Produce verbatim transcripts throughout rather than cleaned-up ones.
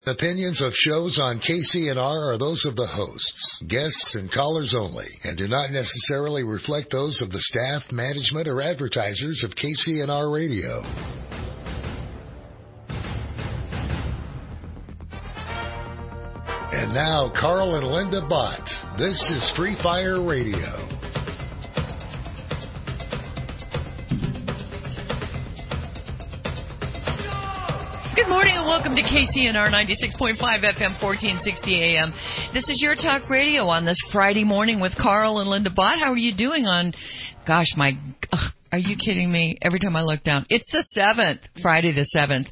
Opinions of shows on K C N R are those of the hosts, guests, and callers only, and do not necessarily reflect those of the staff, management, or advertisers of K C N R Radio. And now, Carl and Linda Bott. This is Free Fire Radio. Good morning and welcome to K C N R ninety-six point five F M, fourteen sixty A M. This is your talk radio on this Friday morning with Carl and Linda Bott. How are you doing on, gosh, my, ugh, are you kidding me? Every time I look down, it's the seventh, Friday the seventh.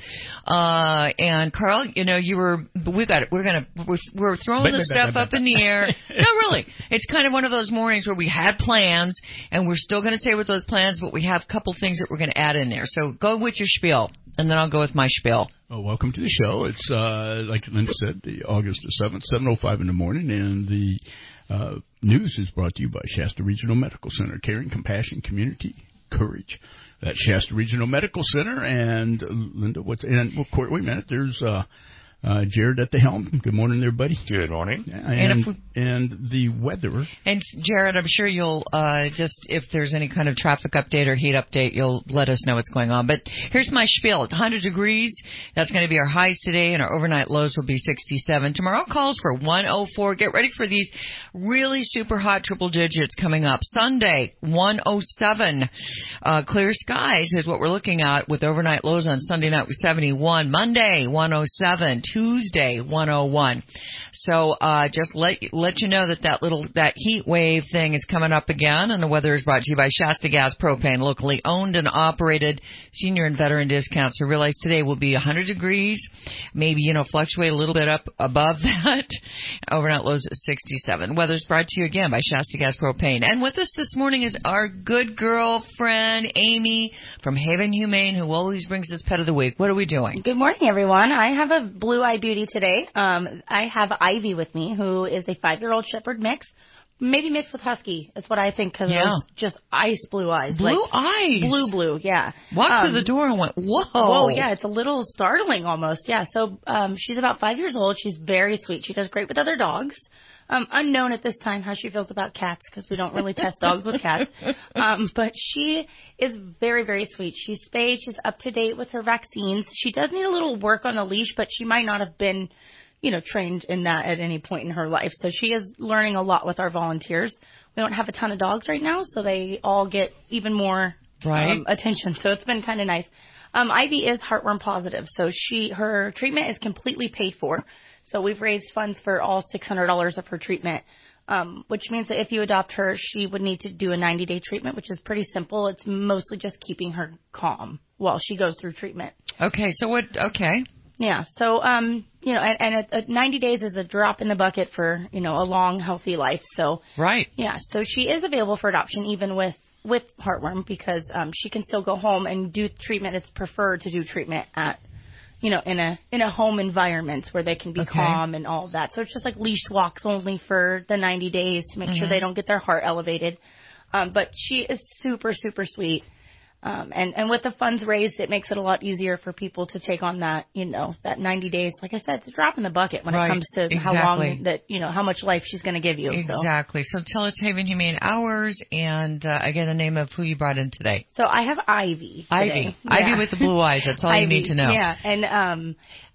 Uh, and Carl, you know, you were, we got it, we're gonna, we're, we're throwing the stuff up in the air. No, really. It's kind of one of those mornings where we had plans and we're still going to stay with those plans, but we have a couple things that we're going to add in there. So go with your spiel. And then I'll go with my spiel. Well, welcome to the show. It's, uh, like Linda said, the August the seventh, seven oh five in the morning, and the uh, news is brought to you by Shasta Regional Medical Center. Caring, compassion, community, courage. That's Shasta Regional Medical Center. And, uh, Linda, what's, and, well, Court, wait a minute, there's, uh, Uh, Jared at the helm. Good morning there, buddy. Good morning. Yeah, and, and, we, and the weather. And Jared, I'm sure you'll uh, just, if there's any kind of traffic update or heat update, you'll let us know what's going on. But here's my spiel. It's one hundred degrees. That's going to be our highs today, and our overnight lows will be sixty-seven. Tomorrow calls for one oh four. Get ready for these really super hot triple digits coming up. Sunday, one oh seven. Uh, clear skies is what we're looking at with overnight lows on Sunday night with seventy-one. Monday, one oh seven. Tuesday, one oh one. So uh, just let let you know that that little that heat wave thing is coming up again, and the weather is brought to you by Shasta Gas Propane, locally owned and operated senior and veteran discounts. So realize today will be one hundred degrees, maybe you know fluctuate a little bit up above that. Overnight lows at sixty-seven. Weather's brought to you again by Shasta Gas Propane, and with us this morning is our good girlfriend Amy from Haven Humane, who always brings us Pet of the Week. What are we doing? Good morning, everyone. I have a blue eye beauty today. Um, I have Ivy with me, who is a five-year-old Shepherd mix, maybe mixed with Husky. Is what I think, because yeah. it's just ice blue eyes. Blue like, eyes? Blue, blue, yeah. Walked um, to the door and went, whoa. Whoa, yeah, it's a little startling almost, yeah. So um, she's about five years old. She's very sweet. She does great with other dogs. Um, unknown at this time how she feels about cats, because we don't really test dogs with cats. Um, but she is very, very sweet. She's spayed. She's up to date with her vaccines. She does need a little work on the leash, but she might not have been, you know, trained in that at any point in her life. So she is learning a lot with our volunteers. We don't have a ton of dogs right now, so they all get even more right. um, attention. So it's been kind of nice. Um, Ivy is heartworm positive, so she her treatment is completely paid for. So we've raised funds for all six hundred dollars of her treatment, um, which means that if you adopt her, she would need to do a ninety-day treatment, which is pretty simple. It's mostly just keeping her calm while she goes through treatment. Okay, so what, okay. Yeah, so, um, you know, and, and a, a ninety days is a drop in the bucket for, you know, a long, healthy life. So, right. Yeah, so she is available for adoption even with, with heartworm, because um, she can still go home and do treatment. It's preferred to do treatment at, you know, in a in a home environment where they can be okay. calm and all of that. So it's just like leashed walks only for the ninety days to make mm-hmm. sure they don't get their heart elevated. Um, but she is super, super sweet. Um, and, and with the funds raised, it makes it a lot easier for people to take on that, you know, that ninety days. Like I said, it's a drop in the bucket when right. it comes to exactly. how long that, you know, how much life she's going to give you. Exactly. So. so tell us Haven Humane Hours and, uh, again, the name of who you brought in today. So I have Ivy today. Ivy. Yeah. Ivy with the blue eyes. That's all Ivy, you need to know. Yeah. And, um,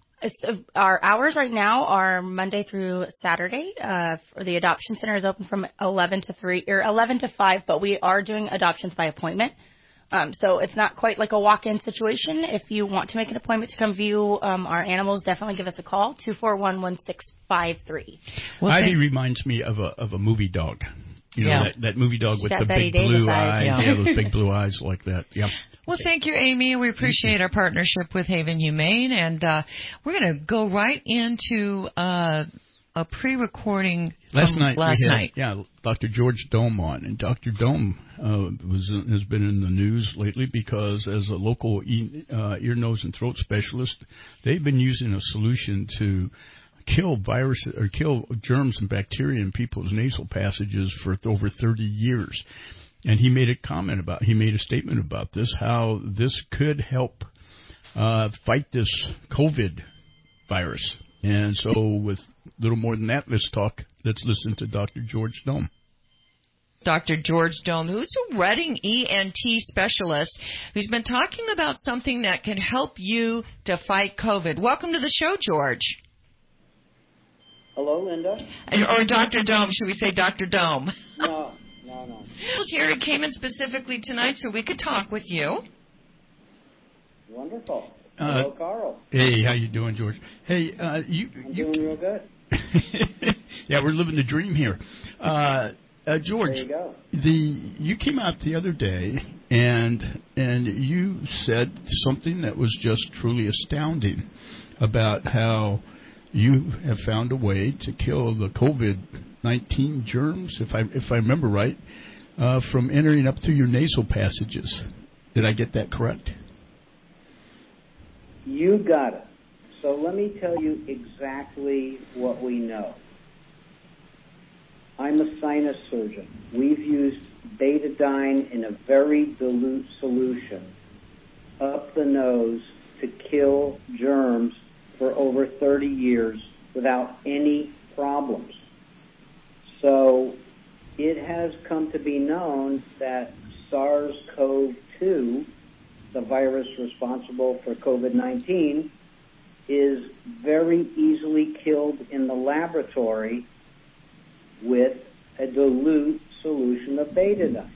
so our hours right now are Monday through Saturday. Uh, for the adoption center is open from eleven to three or eleven to five, but we are doing adoptions by appointment. Um, so it's not quite like a walk-in situation. If you want to make an appointment to come view um, our animals, definitely give us a call, two four one, one six five three. Well, Ivy thank- reminds me of a of a movie dog. You know, yeah. that, that movie dog She's with got the Betty big Davis blue eyes. eyes. Yeah. Yeah, those big blue eyes like that. Yep. Well, thank you, Amy. We appreciate our partnership with Haven Humane. And uh, we're going to go right into uh, a pre-recording last night. Last we had, night. Yeah, Doctor George Dome on. And Doctor Dome uh, was has been in the news lately because as a local e- uh, ear, nose, and throat specialist, they've been using a solution to kill viruses or kill germs and bacteria in people's nasal passages for over thirty years. And he made a comment about, he made a statement about this, how this could help uh, fight this COVID virus. And so with little more than that, let's talk, let's listen to Doctor George Dome. Doctor George Dome, who's a Reading E N T specialist who's been talking about something that can help you to fight COVID. Welcome to the show, George. Hello, Linda. Or Doctor Dome. Should we say Doctor Dome? No, no, no. Here he came in specifically tonight so we could talk with you. Wonderful. Uh, Hello, Carl. Hey, how you doing, George? Hey, uh, you... I'm you, doing real good. Yeah, we're living the dream here. Uh, uh, George, there you go. the you came out the other day and and you said something that was just truly astounding about how you have found a way to kill the COVID nineteen germs, if I if I remember right, uh, from entering up through your nasal passages. Did I get that correct? You got it. So let me tell you exactly what we know. I'm a sinus surgeon. We've used betadine in a very dilute solution up the nose to kill germs for over thirty years without any problems. So it has come to be known that SARS-C o V two, the virus responsible for COVID nineteen, is very easily killed in the laboratory with a dilute solution of betadine.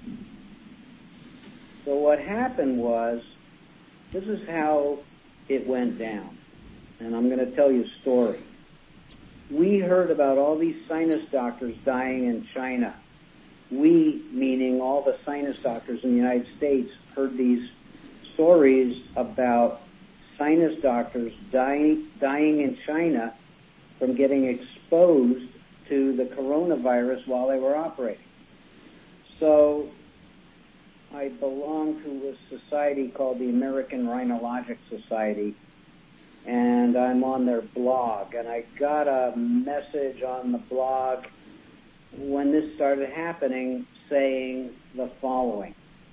So what happened was, this is how it went down. And I'm going to tell you a story. We heard about all these sinus doctors dying in China. We, meaning all the sinus doctors in the United States, heard these stories about sinus doctors dying, dying in China from getting exposed to the coronavirus while they were operating. So I belong to a society called the American Rhinologic Society, and I'm on their blog. And I got a message on the blog when this started happening saying the following: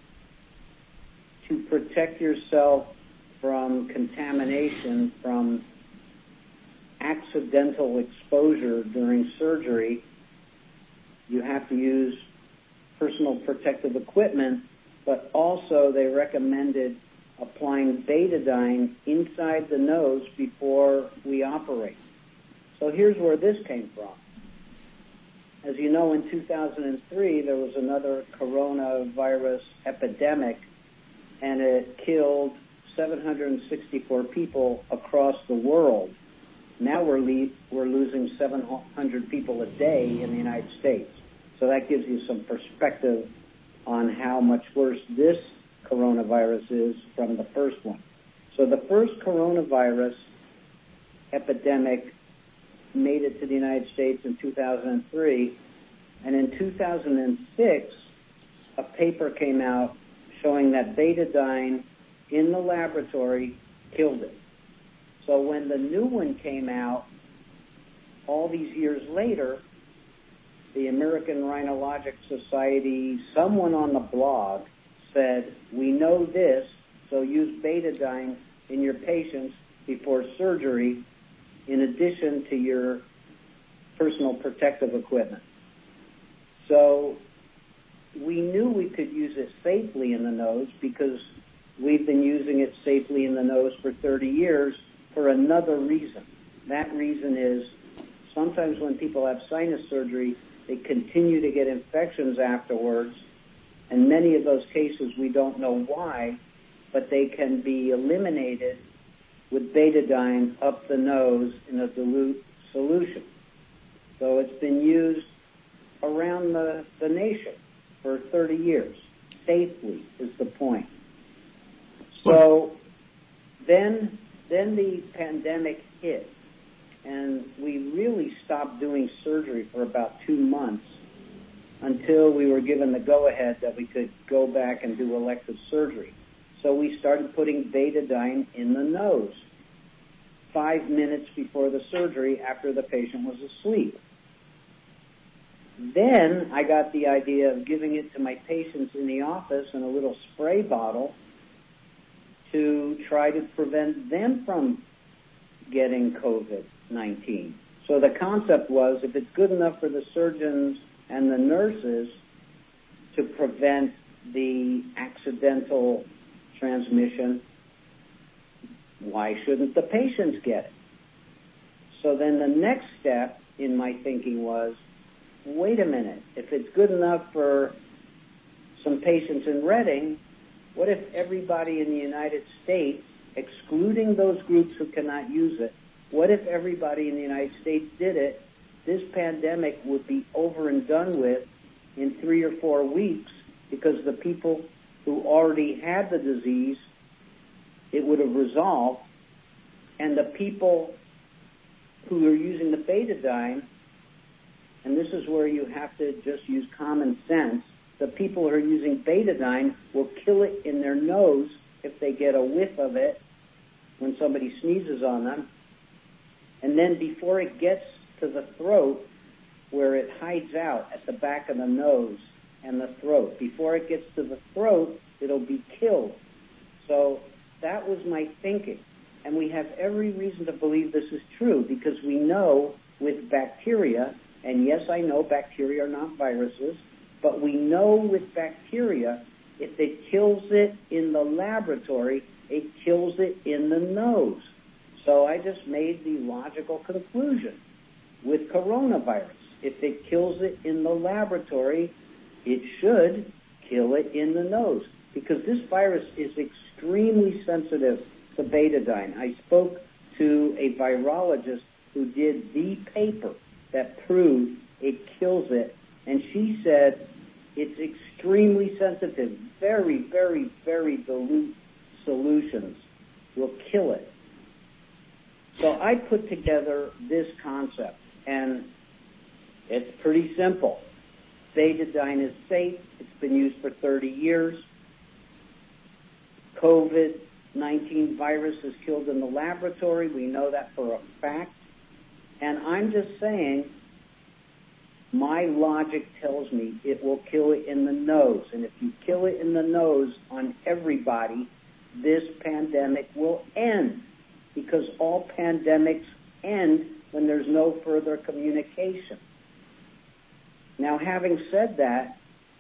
to protect yourself from contamination from accidental exposure during surgery, you have to use personal protective equipment, but also they recommended applying betadine inside the nose before we operate. So here's where this came from. As you know, in two thousand three, there was another coronavirus epidemic, and it killed seven hundred sixty-four people across the world. Now we're, le- we're losing seven hundred people a day in the United States. So that gives you some perspective on how much worse this coronavirus is from the first one. So the first coronavirus epidemic made it to the United States in two thousand three, and in two thousand six, a paper came out showing that betadine in the laboratory killed it. So when the new one came out, all these years later, the American Rhinologic Society, someone on the blog said, we know this, so use betadine in your patients before surgery in addition to your personal protective equipment. So we knew we could use it safely in the nose because we've been using it safely in the nose for thirty years for another reason. That reason is sometimes when people have sinus surgery, they continue to get infections afterwards, and many of those cases we don't know why, but they can be eliminated with betadine up the nose in a dilute solution. So it's been used around the, the nation for thirty years. Safely is the point. So then, then the pandemic hit, and we really stopped doing surgery for about two months until we were given the go-ahead that we could go back and do elective surgery. So we started putting betadine in the nose five minutes before the surgery after the patient was asleep. Then I got the idea of giving it to my patients in the office in a little spray bottle to try to prevent them from getting COVID. nineteen. So the concept was, if it's good enough for the surgeons and the nurses to prevent the accidental transmission, why shouldn't the patients get it? So then the next step in my thinking was, wait a minute, if it's good enough for some patients in Reading, what if everybody in the United States, excluding those groups who cannot use it, what if everybody in the United States did it? This pandemic would be over and done with in three or four weeks because the people who already had the disease, it would have resolved, and the people who are using the betadine, and this is where you have to just use common sense, the people who are using betadine will kill it in their nose if they get a whiff of it when somebody sneezes on them. And then before it gets to the throat, where it hides out at the back of the nose and the throat, before it gets to the throat, it'll be killed. So that was my thinking. And we have every reason to believe this is true because we know with bacteria, and yes, I know bacteria are not viruses, but we know with bacteria, if it kills it in the laboratory, it kills it in the nose. So I just made the logical conclusion with coronavirus. If it kills it in the laboratory, it should kill it in the nose because this virus is extremely sensitive to betadine. I spoke to a virologist who did the paper that proved it kills it, and she said it's extremely sensitive. Very, very, very dilute solutions will kill it. So I put together this concept, and it's pretty simple. Betadine is safe. It's been used for thirty years. COVID nineteen virus is killed in the laboratory. We know that for a fact. And I'm just saying, my logic tells me it will kill it in the nose. And if you kill it in the nose on everybody, this pandemic will end. Because all pandemics end when there's no further communication. Now, having said that,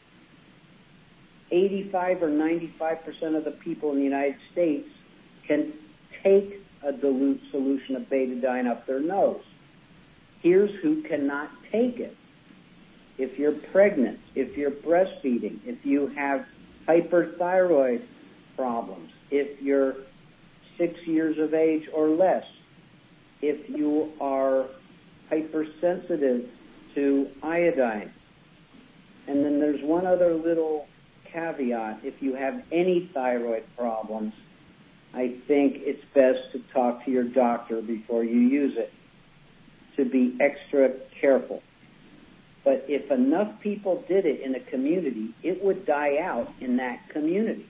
eighty-five or ninety-five percent of the people in the United States can take a dilute solution of betadine up their nose. Here's who cannot take it. If you're pregnant, if you're breastfeeding, if you have hyperthyroid problems, if you're six years of age or less, if you are hypersensitive to iodine. And then there's one other little caveat. If you have any thyroid problems, I think it's best to talk to your doctor before you use it, to be extra careful. But if enough people did it in a community, it would die out in that community.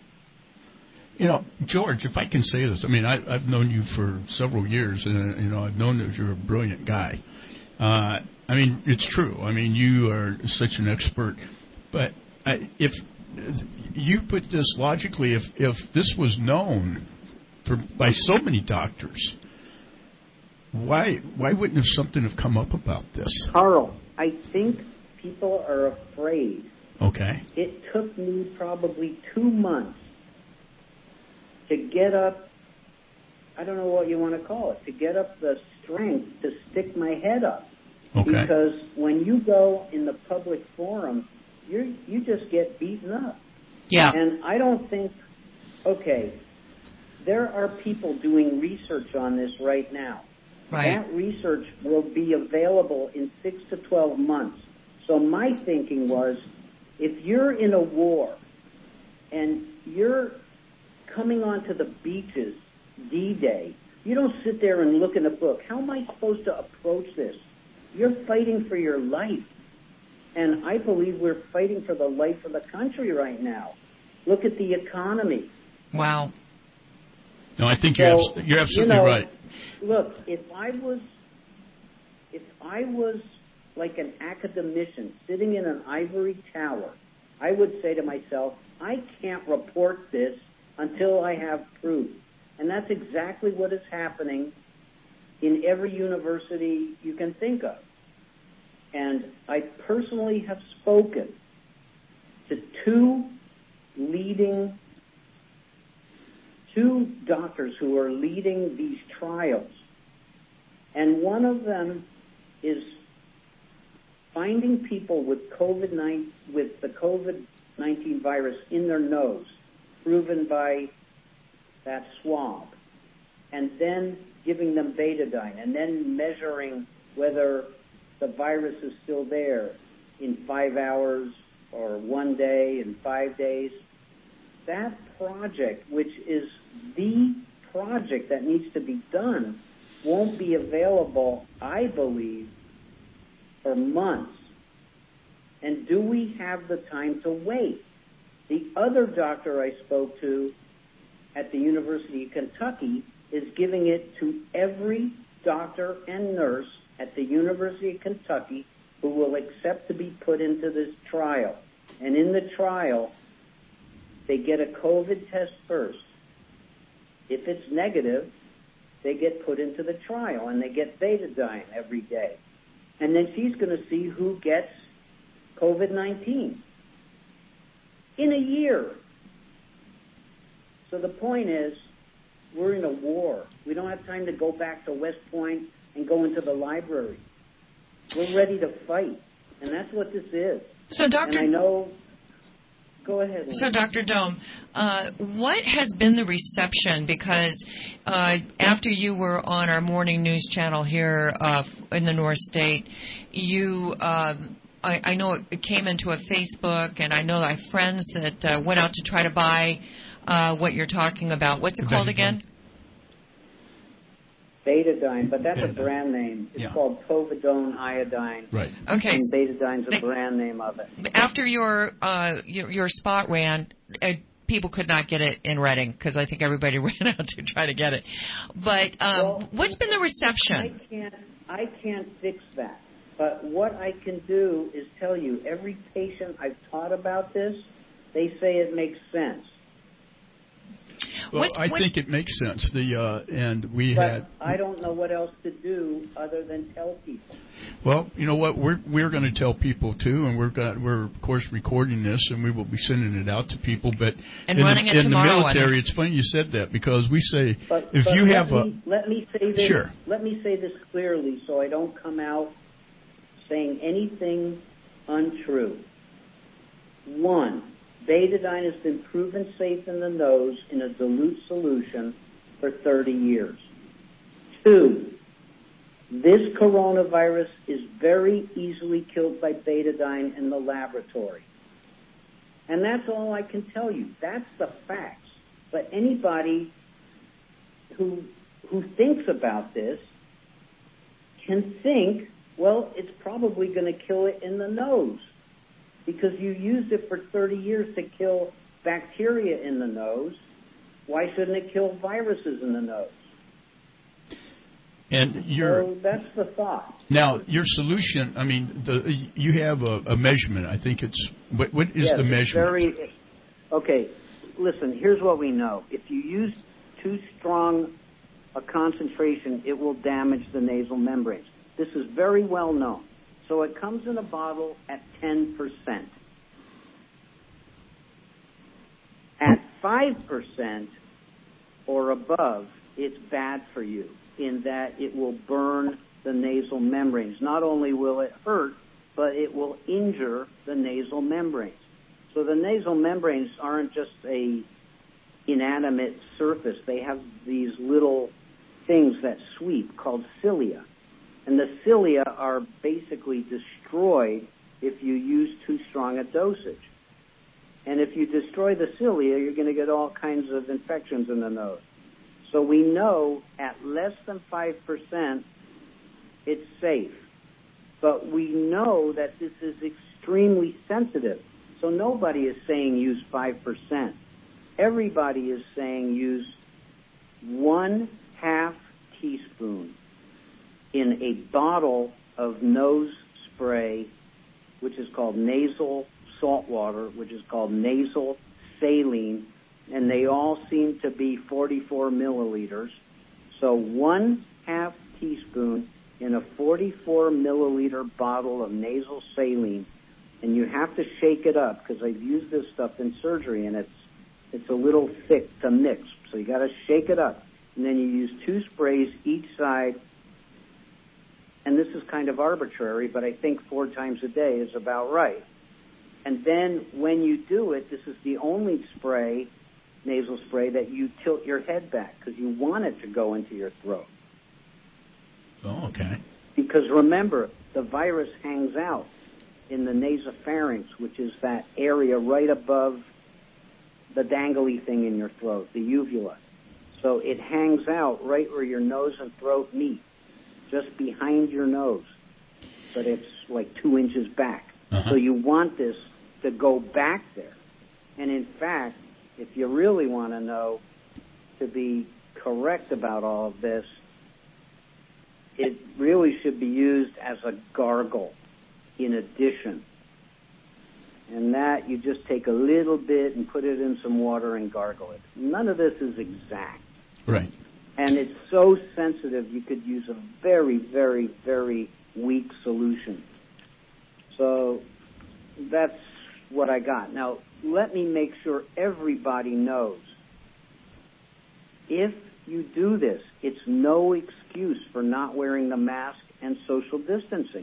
You know, George, if I can say this, I mean, I, I've known you for several years, and, you know, I've known that you're a brilliant guy. Uh, I mean, it's true. I mean, you are such an expert. But I, if you put this logically, if, if this was known for, by so many doctors, why why wouldn't have something have come up about this? Carl, I think people are afraid. Okay. It took me probably two months to get up, I don't know what you want to call it, to get up the strength to stick my head up. Okay. Because when you go in the public forum, you you just get beaten up. Yeah. And I don't think, okay, there are people doing research on this right now. Right. That research will be available in six to twelve months. So my thinking was, if you're in a war and you're coming onto the beaches D-Day, you don't sit there and look in a book. How am I supposed to approach this? You're fighting for your life. And I believe we're fighting for the life of the country right now. Look at the economy. Wow. No, I think you're, So, abs- you're absolutely you know, right. Look, if I was, if I was like an academician sitting in an ivory tower, I would say to myself, I can't report this until I have proof. And that's exactly what is happening in every university you can think of. And I personally have spoken to two leading, two doctors who are leading these trials. And one of them is finding people with COVID nineteen, with the COVID nineteen virus in their nose, proven by that swab, and then giving them betadine, and then measuring whether the virus is still there in five hours or one day and five days. That project, which is the project that needs to be done, won't be available, I believe, for months. And do we have the time to wait? The other doctor I spoke to at the University of Kentucky is giving it to every doctor and nurse at the University of Kentucky who will accept to be put into this trial. And in the trial, they get a COVID test first. If it's negative, they get put into the trial, and they get betadine every day. And then she's going to see who gets COVID nineteen in a year. So the point is, we're in a war. We don't have time to go back to West Point and go into the library. We're ready to fight, and that's what this is. So, Doctor, and I know. Go ahead. So, Doctor Dome, uh, what has been the reception? Because uh, after you were on our morning news channel here uh, in the North State, you, uh, I, I know it came into a Facebook, and I know I have friends that uh, went out to try to buy uh, what you're talking about. What's it called again? Betadine, but that's Betadine. a brand name. It's yeah. called povidone iodine. Right. Okay. And betadine's a brand name of it. After your uh, your, your spot ran, uh, people could not get it in Reading because I think everybody ran out to try to get it. But um, well, what's been the reception? I can't, I can't fix that. But what I can do is tell you, every patient I've taught about this, they say it makes sense. Well, What's, I what, think it makes sense. The uh, and we but had. I don't know what else to do other than tell people. Well, you know what? We're we're going to tell people too, and we're got we're of course recording this, and we will be sending it out to people. But and in, running the, it in the tomorrow, military, it's funny you said that because we say but, if but you let have me, a let me say this. Sure. Let me say this clearly, so I don't come out saying anything untrue. One. Betadine has been proven safe in the nose in a dilute solution for thirty years. Two, this coronavirus is very easily killed by betadine in the laboratory. And that's all I can tell you. That's the facts. But anybody who who thinks about this can think, well, it's probably going to kill it in the nose, because you used it for thirty years to kill bacteria in the nose. Why shouldn't it kill viruses in the nose? and your So that's the thought. now your solution. I mean, the you have a, a measurement. I think it's what what is yes, the it's measurement? Very, okay, listen. Here's what we know: if you use too strong a concentration, it will damage the nasal membranes. This is very well known. So it comes in a bottle at ten percent. At five percent or above, it's bad for you in that it will burn the nasal membranes. Not only will it hurt, but it will injure the nasal membranes. So the nasal membranes aren't just a inanimate surface. They have these little things that sweep called cilia. And the cilia are basically destroyed if you use too strong a dosage. And if you destroy the cilia, you're going to get all kinds of infections in the nose. So we know at less than five percent, it's safe. But we know that this is extremely sensitive. So nobody is saying use five percent. Everybody is saying use one half teaspoon in a bottle of nose spray, which is called nasal salt water, which is called nasal saline, and they all seem to be forty-four milliliters. So one half teaspoon in a forty-four milliliter bottle of nasal saline, and you have to shake it up because I've used this stuff in surgery, and it's it's a little thick to mix, so you got to shake it up. And then you use two sprays each side, and this is kind of arbitrary, but I think four times a day is about right. And then when you do it, this is the only spray, nasal spray, that you tilt your head back because you want it to go into your throat. Oh, okay. Because remember, the virus hangs out in the nasopharynx, which is that area right above the dangly thing in your throat, the uvula. So it hangs out right where your nose and throat meet, just behind your nose. But it's like two inches back. Uh-huh. So you want this to go back there. And in fact, if you really want to know, to be correct about all of this, it really should be used as a gargle in addition. And that, you just take a little bit and put it in some water and gargle it. None of this is exact. Right. And it's so sensitive, you could use a very, very, very weak solution. So that's what I got. Now, let me make sure everybody knows. If you do this, it's no excuse for not wearing the mask and social distancing.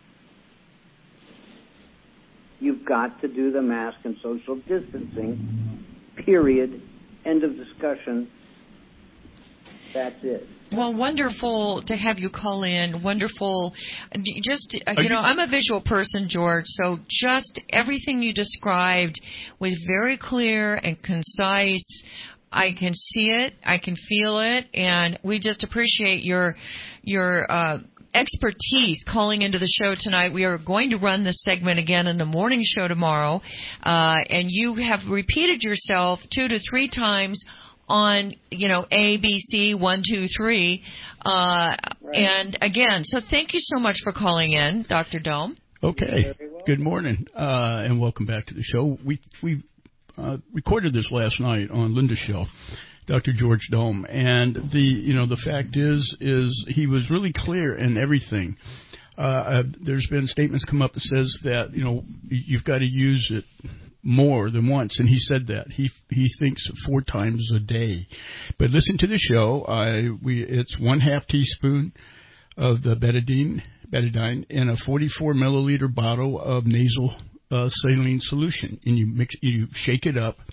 You've got to do the mask and social distancing, period, end of discussion. That's it. Well, wonderful to have you call in. Wonderful. Just, uh, you know, I'm a visual person, George, so just everything you described was very clear and concise. I can see it, I can feel it, and we just appreciate your your uh, expertise calling into the show tonight. We are going to run this segment again in the morning show tomorrow, uh, and you have repeated yourself two to three times on, you know, A, B, C, one, two, three. Uh, right. And again, so thank you so much for calling in, Doctor Dome. Okay. Good morning, uh, and welcome back to the show. We we uh, recorded this last night on Linda's show, Doctor George Dome, and the you know the fact is is he was really clear in everything. Uh, uh, there's been statements come up that says that you know you've got to use it more than once, and he said that he he thinks four times a day. But listen to the show. I we it's one half teaspoon of the betadine betadine in a forty-four milliliter bottle of nasal uh, saline solution, and you mix you shake it up,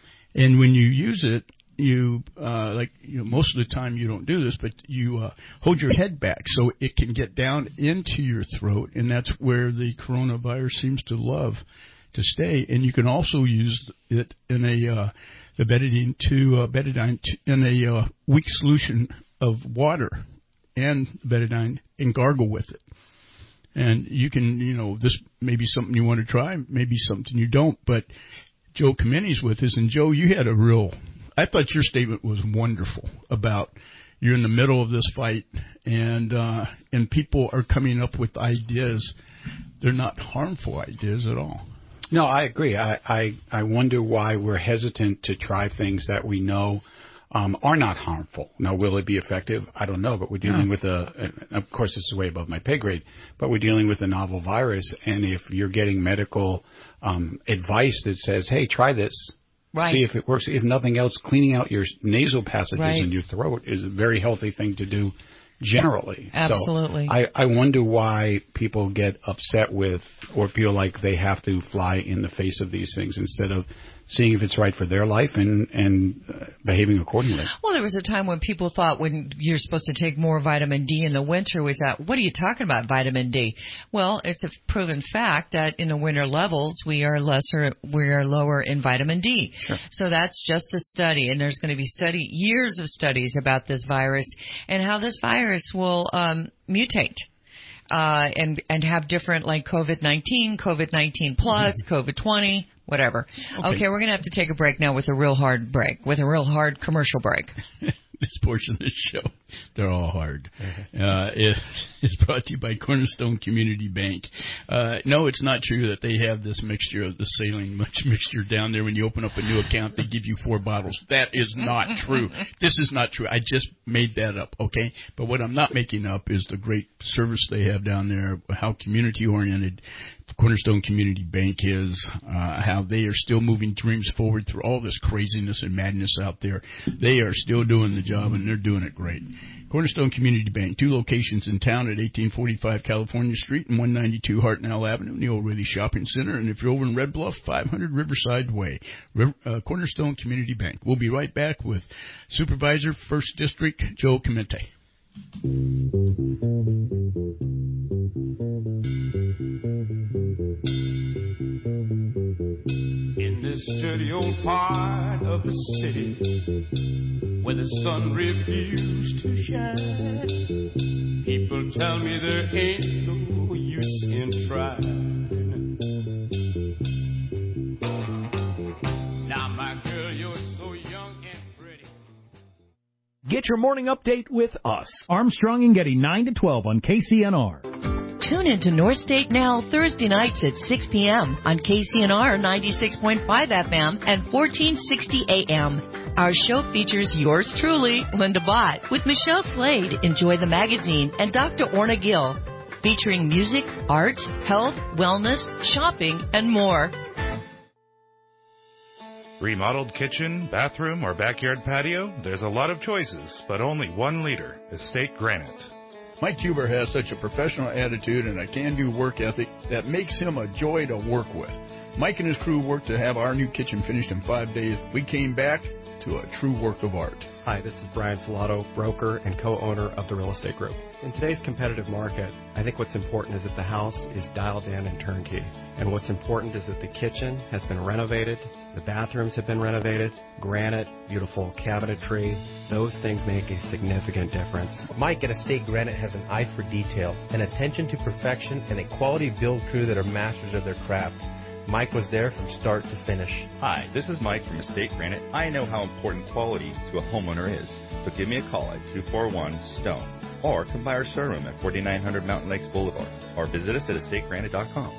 and when you use it, you uh, like you know, most of the time you don't do this, but you uh, hold your head back so it can get down into your throat, and that's where the coronavirus seems to love to stay. And you can also use it in a uh, the betadine to uh, betadine to, in a uh, weak solution of water and betadine and gargle with it. And you can, you know, this may be something you want to try, maybe something you don't. But Joe Kameni's with us, and Joe, you had a real. I thought your statement was wonderful about you're in the middle of this fight, and uh, and people are coming up with ideas. They're not harmful ideas at all. No, I agree. I, I, I wonder why we're hesitant to try things that we know um, are not harmful. Now, will it be effective? I don't know, but we're dealing yeah. with a, a, of course, this is way above my pay grade, but we're dealing with a novel virus, and if you're getting medical um, advice that says, hey, try this, right. see if it works. If nothing else, cleaning out your nasal passages right. in your throat is a very healthy thing to do generally. Absolutely. So I, I wonder why people get upset with or feel like they have to fly in the face of these things instead of seeing if it's right for their life and, and uh, behaving accordingly. Well, there was a time when people thought when you're supposed to take more vitamin D in the winter, we thought, what are you talking about, vitamin D? Well, it's a proven fact that in the winter levels, we are lesser, we are lower in vitamin D. Sure. So that's just a study, and there's going to be study years of studies about this virus and how this virus will um, mutate. Uh, and, and have different, like COVID nineteen, COVID nineteen plus, COVID twenty, whatever. Okay, okay we're going to have to take a break now with a real hard break, with a real hard commercial break. This portion of the show. They're all hard. Uh, it, it's brought to you by Cornerstone Community Bank. Uh, no, it's not true that they have this mixture of the saline much mixture down there. When you open up a new account, they give you four bottles. That is not true. This is not true. I just made that up, okay? But what I'm not making up is the great service they have down there, how community-oriented Cornerstone Community Bank is, uh, how they are still moving dreams forward through all this craziness and madness out there. They are still doing the job, and they're doing it great. Cornerstone Community Bank, two locations in town at eighteen forty-five California Street and one ninety-two Hartnell Avenue in the Old Ridley Shopping Center. And if you're over in Red Bluff, five hundred Riverside Way, River, uh, Cornerstone Community Bank. We'll be right back with Supervisor, First District, Joe Clemente. In this dirty old part of the city where the sun refused to shine, people tell me there ain't no use in trying. Now, my girl, you're so young and pretty. Get your morning update with us. Armstrong and Getty, nine to twelve on K C N R. Tune into North State Now Thursday nights at six p.m. on K C N R ninety-six point five F M and fourteen sixty A M. Our show features yours truly, Linda Bott, with Michelle Slade, Enjoy the Magazine, and Doctor Orna Gill, featuring music, art, health, wellness, shopping, and more. Remodeled kitchen, bathroom, or backyard patio? There's a lot of choices, but only one leader, Estate Granite. Mike Huber has such a professional attitude and a can-do work ethic that makes him a joy to work with. Mike and his crew worked to have our new kitchen finished in five days. We came back to a true work of art. Hi, this is Brian Salato, broker and co-owner of the Real Estate Group. In today's competitive market, I think what's important is that the house is dialed in and turnkey. And what's important is that the kitchen has been renovated, the bathrooms have been renovated, granite, beautiful cabinetry. Those things make a significant difference. Mike at Estate Granite has an eye for detail, an attention to perfection, and a quality build crew that are masters of their craft. Mike was there from start to finish. Hi, this is Mike from Estate Granite. I know how important quality to a homeowner is, so give me a call at two four one STONE or come by our showroom at forty-nine hundred Mountain Lakes Boulevard or visit us at estate granite dot com.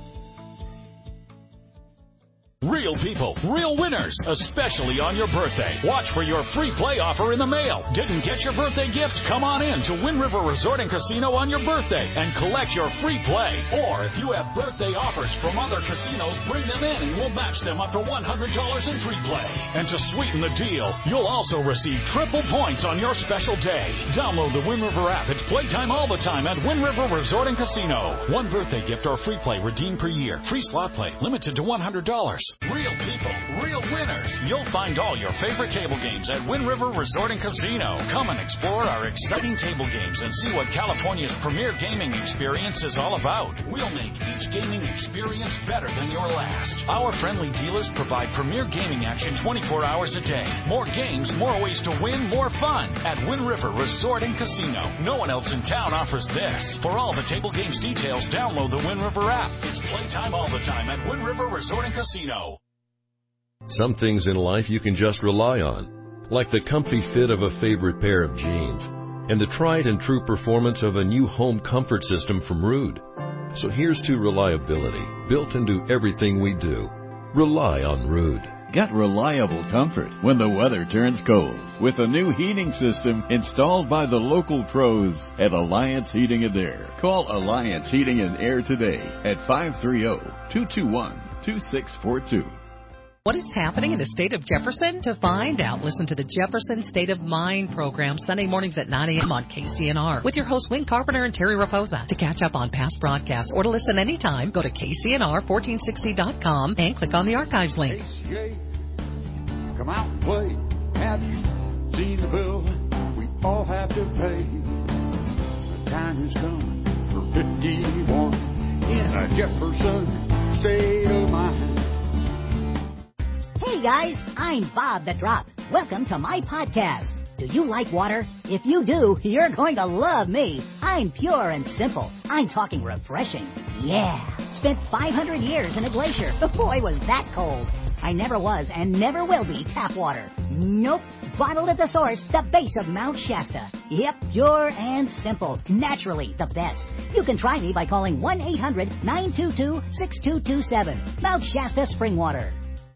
Real people, real winners, especially on your birthday. Watch for your free play offer in the mail. Didn't get your birthday gift? Come on in to Wind River Resort and Casino on your birthday and collect your free play. Or if you have birthday offers from other casinos, bring them in and we'll match them up to one hundred dollars in free play. And to sweeten the deal, you'll also receive triple points on your special day. Download the Wind River app. It's playtime all the time at Wind River Resort and Casino. One birthday gift or free play redeemed per year. Free slot play limited to one hundred dollars. Real people, real winners. You'll find all your favorite table games at Wind River Resort and Casino. Come and explore our exciting table games and see what California's premier gaming experience is all about. We'll make each gaming experience better than your last. Our friendly dealers provide premier gaming action twenty-four hours a day. More games, more ways to win, more fun at Wind River Resort and Casino. No one else in town offers this. For all the table games details, download the Wind River app. It's playtime all the time at Wind River Resort and Casino. Some things in life you can just rely on, like the comfy fit of a favorite pair of jeans and the tried and true performance of a new home comfort system from Ruud. So here's to reliability, built into everything we do. Rely on Ruud. Get reliable comfort when the weather turns cold with a new heating system installed by the local pros at Alliance Heating and Air. Call Alliance Heating and Air today at five three zero, two two one, two six four two. What is happening in the state of Jefferson? To find out, listen to the Jefferson State of Mind program Sunday mornings at nine a.m. on K C N R with your hosts Wayne Carpenter and Terry Raposa. To catch up on past broadcasts or to listen anytime, go to K C N R fourteen sixty dot com and click on the archives link. A C A, come out and play. Have you seen the bill we all have to pay? The time has come for fifty-one in a Jefferson State of Mind. Hey guys, I'm Bob the Drop. Welcome to my podcast. Do you like water? If you do, you're going to love me. I'm pure and simple. I'm talking refreshing. Yeah. Spent five hundred years in a glacier. Boy, was that cold. I never was and never will be tap water. Nope. Bottled at the source, the base of Mount Shasta. Yep, pure and simple. Naturally the best. You can try me by calling one eight hundred nine two two six two two seven. Mount Shasta Spring Water.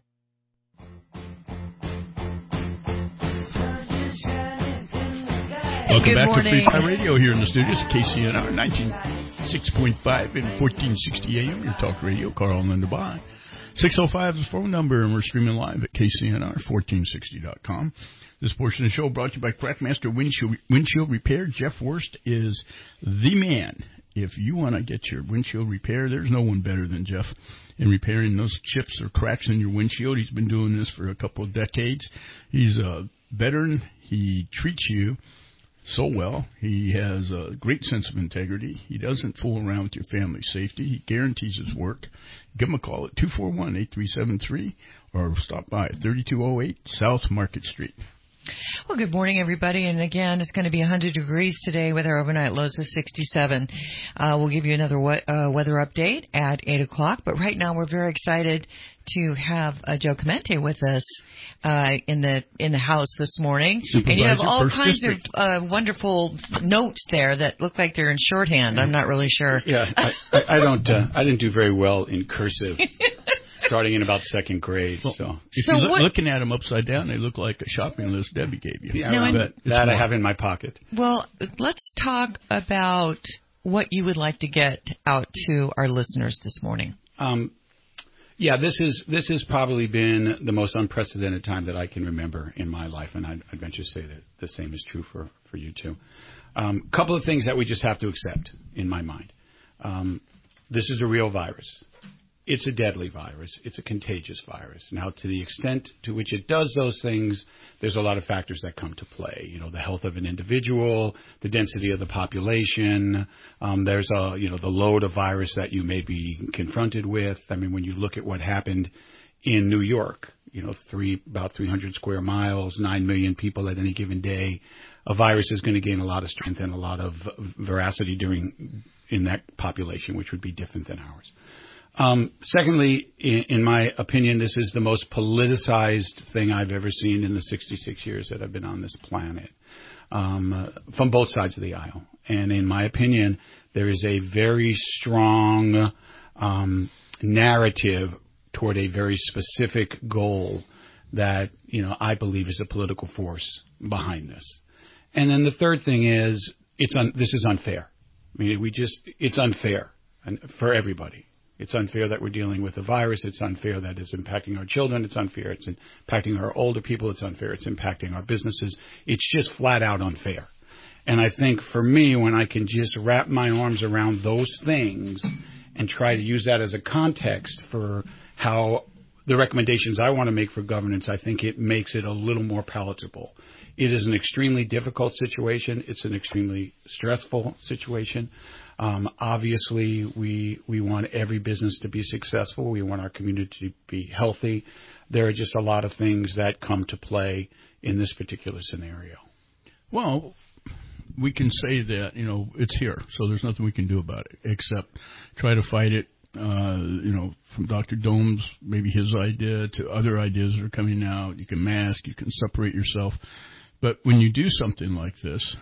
Welcome Good back morning. to Free Fire Radio here in the studios, K C N R ninety-six point five and fourteen sixty A M, your talk radio. Carl and Linda Bond. six oh five is the phone number, and we're streaming live at K C N R fourteen sixty dot com. This portion of the show brought to you by Craftmaster Windshield, Windshield Repair. Jeff Worst is the man. If you want to get your windshield repair, there's no one better than Jeff in repairing those chips or cracks in your windshield. He's been doing this for a couple of decades. He's a veteran. He treats you so well. He has a great sense of integrity. He doesn't fool around with your family's safety. He guarantees his work. Give him a call at two four one, eight three seven three or stop by at thirty-two oh eight South Market Street. Well, good morning, everybody. And again, it's going to be one hundred degrees today with our overnight lows of sixty-seven. Uh, we'll give you another we- uh, weather update at eight o'clock. But right now, we're very excited to have uh, Joe Clemente with us uh, in the in the house this morning. Supervisor, and you have all First kinds District. of uh, wonderful notes there that look like they're in shorthand. I'm not really sure. Yeah, I, I, I don't. Uh, I didn't do very well in cursive. Starting in about second grade, Well, so if So you're what- looking at them upside down, they look like a shopping list Debbie gave you. yeah, No, well, and- that, that I have in my pocket. Well, let's talk about what you would like to get out to our listeners this morning. Um, yeah, this is this has probably been the most unprecedented time that I can remember in my life, and I'd, I'd venture to say that the same is true for for you too. A um, couple of things that we just have to accept, in my mind. Um, this is a real virus. It's a deadly virus. It's a contagious virus. Now, to the extent to which it does those things, there's a lot of factors that come to play. You know, the health of an individual, the density of the population. Um, there's a, you know, the load of virus that you may be confronted with. I mean, when you look at what happened in New York, you know, three about three hundred square miles, nine million people at any given day, a virus is going to gain a lot of strength and a lot of veracity during in that population, which would be different than ours. Um, secondly, in, in my opinion, this is the most politicized thing I've ever seen in the sixty-six years that I've been on this planet, um, uh, from both sides of the aisle. And in my opinion, there is a very strong um, narrative toward a very specific goal that, you know, I believe is a political force behind this. And then the third thing is, it's un- this is unfair. I mean, we just, it's unfair for everybody. It's unfair that we're dealing with a virus. It's unfair that it's impacting our children. It's unfair it's impacting our older people. It's unfair it's impacting our businesses. It's just flat out unfair. And I think for me, when I can just wrap my arms around those things and try to use that as a context for how the recommendations I want to make for governance, I think it makes it a little more palatable. It is an extremely difficult situation. It's an extremely stressful situation. Um, obviously, we we want every business to be successful. We want our community to be healthy. There are just a lot of things that come to play in this particular scenario. Well, we can say that, you know, it's here, so there's nothing we can do about it except try to fight it, uh, you know, from Doctor Dome's, maybe his idea, to other ideas that are coming out. You can mask, you can separate yourself. But when you do something like this,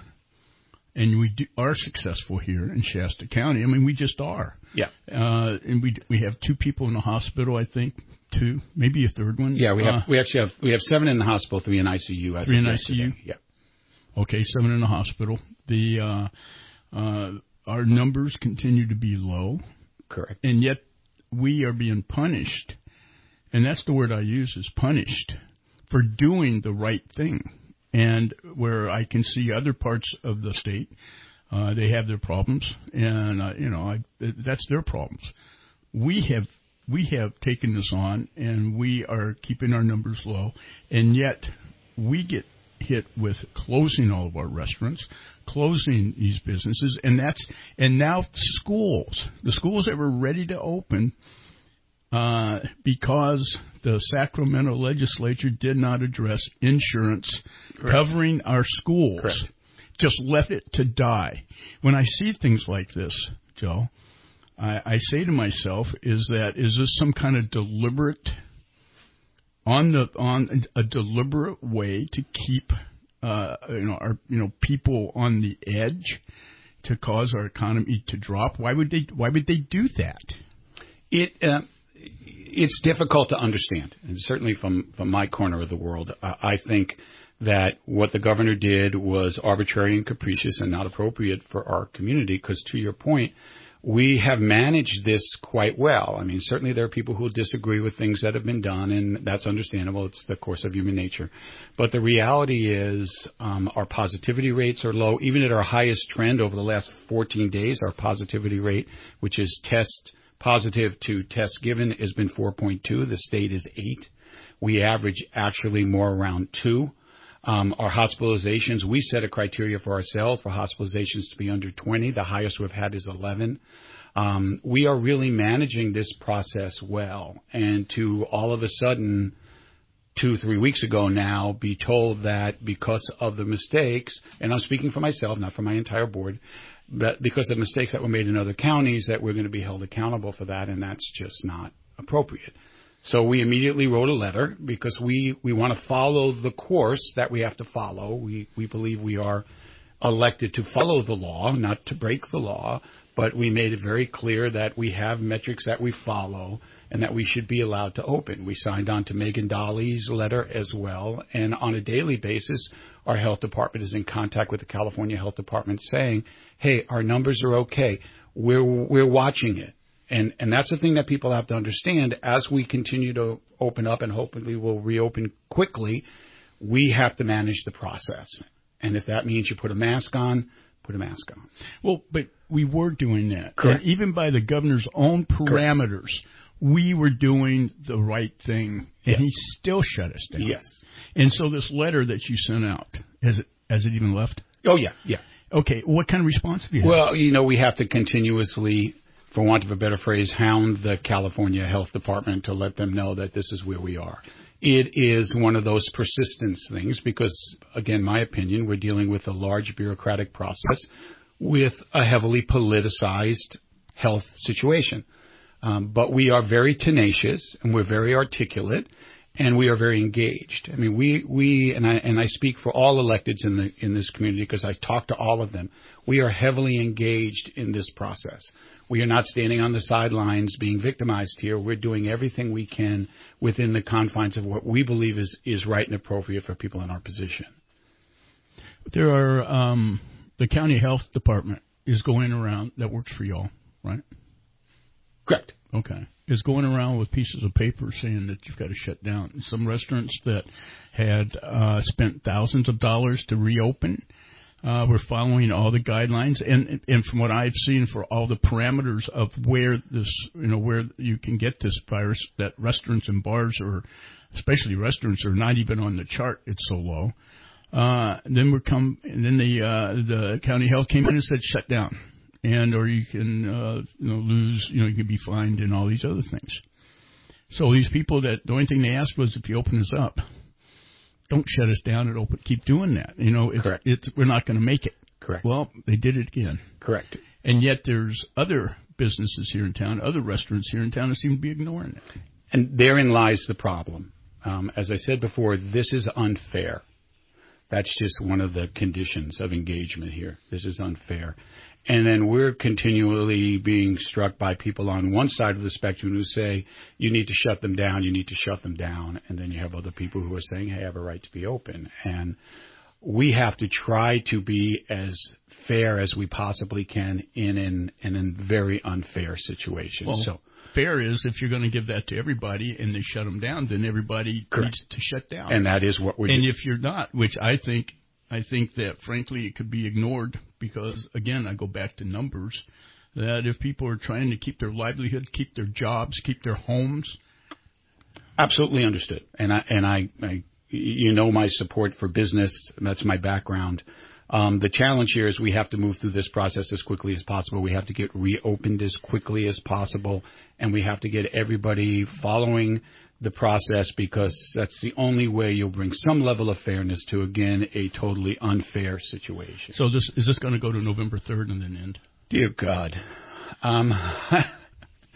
and we do, are successful here in Shasta County, I mean, we just are. Yeah. Uh, and we we have two people in the hospital, I think, two, maybe a third one. Yeah, we have uh, we actually have we have seven in the hospital, three in I C U. As Three of in I C U? yesterday. Yeah. Okay, seven in the hospital. The uh, uh, our numbers continue to be low. Correct. And yet we are being punished, and that's the word I use, is punished, for doing the right thing. And where I can see other parts of the state, uh, they have their problems, and uh, you know, I, that's their problems. We have we have taken this on, and we are keeping our numbers low, and yet we get hit with closing all of our restaurants, closing these businesses, and that's and now schools, the schools that were ready to open, uh, because the Sacramento legislature did not address insurance Correct. Covering our schools. Correct. Just left it to die. When I see things like this, Joe, I, I say to myself, is that is this some kind of deliberate on the on a deliberate way to keep uh, you know our you know people on the edge to cause our economy to drop? Why would they Why would they do that? It uh, it's difficult to understand, and certainly from from my corner of the world, uh, I think that what the governor did was arbitrary and capricious and not appropriate for our community. Because to your point, we have managed this quite well. I mean, certainly there are people who disagree with things that have been done, and that's understandable. It's the course of human nature. But the reality is um, our positivity rates are low. Even at our highest trend over the last fourteen days, our positivity rate, which is test positive to test given, has been four point two. The state is eight. We average actually more around two. Um, our hospitalizations, we set a criteria for ourselves for hospitalizations to be under twenty. The highest we've had is eleven. Um, we are really managing this process well. And to all of a sudden, two, three weeks ago now, be told that because of the mistakes, and I'm speaking for myself, not for my entire board, but because of mistakes that were made in other counties, that we're going to be held accountable for that, and that's just not appropriate. So we immediately wrote a letter because we, we want to follow the course that we have to follow. We, we believe we are elected to follow the law, not to break the law, but we made it very clear that we have metrics that we follow and that we should be allowed to open. We signed on to Megan Dolly's letter as well, and on a daily basis, our health department is in contact with the California Health Department saying, hey, our numbers are okay. We're, we're watching it. And, and that's the thing that people have to understand. As we continue to open up, and hopefully we'll reopen quickly, we have to manage the process. And if that means you put a mask on, put a mask on. Well, but we were doing that. Correct. And even by the governor's own parameters, Correct. we were doing the right thing, and yes. he still shut us down. Yes. And so this letter that you sent out, has it, has it even left? Oh, yeah, yeah. Okay, what kind of response have you had? Well, you know, we have to continuously, for want of a better phrase, hound the California Health Department to let them know that this is where we are. It is one of those persistence things because, again, my opinion, we're dealing with a large bureaucratic process with a heavily politicized health situation. Um, but we are very tenacious and we're very articulate and we are very engaged. I mean, we, we and I and I speak for all electeds in the in this community because I talk to all of them. We are heavily engaged in this process. We are not standing on the sidelines being victimized here. We're doing everything we can within the confines of what we believe is, is right and appropriate for people in our position. There are, um, the county health department is going around, that works for y'all, right? Correct. Okay. Is going around with pieces of paper saying that you've got to shut down. Some restaurants that had uh, spent thousands of dollars to reopen Uh, we're following all the guidelines, and and from what I've seen, for all the parameters of where this, you know, where you can get this virus, that restaurants and bars, or especially restaurants, are not even on the chart. It's so low. Uh, then we come, and then the uh, the county health came in and said shut down, and or you can uh, you know lose, you know, you can be fined and all these other things. So these people, that the only thing they asked was, if you open us up, don't shut us down and open, keep doing that. You know, it's, Correct. it's, we're not going to make it. Correct. Well, they did it again. Correct. And yet there's other businesses here in town, other restaurants here in town that seem to be ignoring it. And therein lies the problem. Um, as I said before, this is unfair. That's just one of the conditions of engagement here. This is unfair. And then we're continually being struck by people on one side of the spectrum who say, you need to shut them down, you need to shut them down. And then you have other people who are saying, hey, I have a right to be open. And we have to try to be as fair as we possibly can in an in a very unfair situation. Well, so fair is, if you're going to give that to everybody and they shut them down, then everybody Correct. needs to shut down. And that is what we're and doing. And if you're not, which I think, I think that, frankly, it could be ignored because, again, I go back to numbers, that if people are trying to keep their livelihood, keep their jobs, keep their homes. Absolutely understood. And I, and I, I you know, my support for business, that's my background. Um, the challenge here is we have to move through this process as quickly as possible. We have to get reopened as quickly as possible, and we have to get everybody following the process, because that's the only way you'll bring some level of fairness to, again, a totally unfair situation. So this is this going to go to November third and then end? Dear God. Um,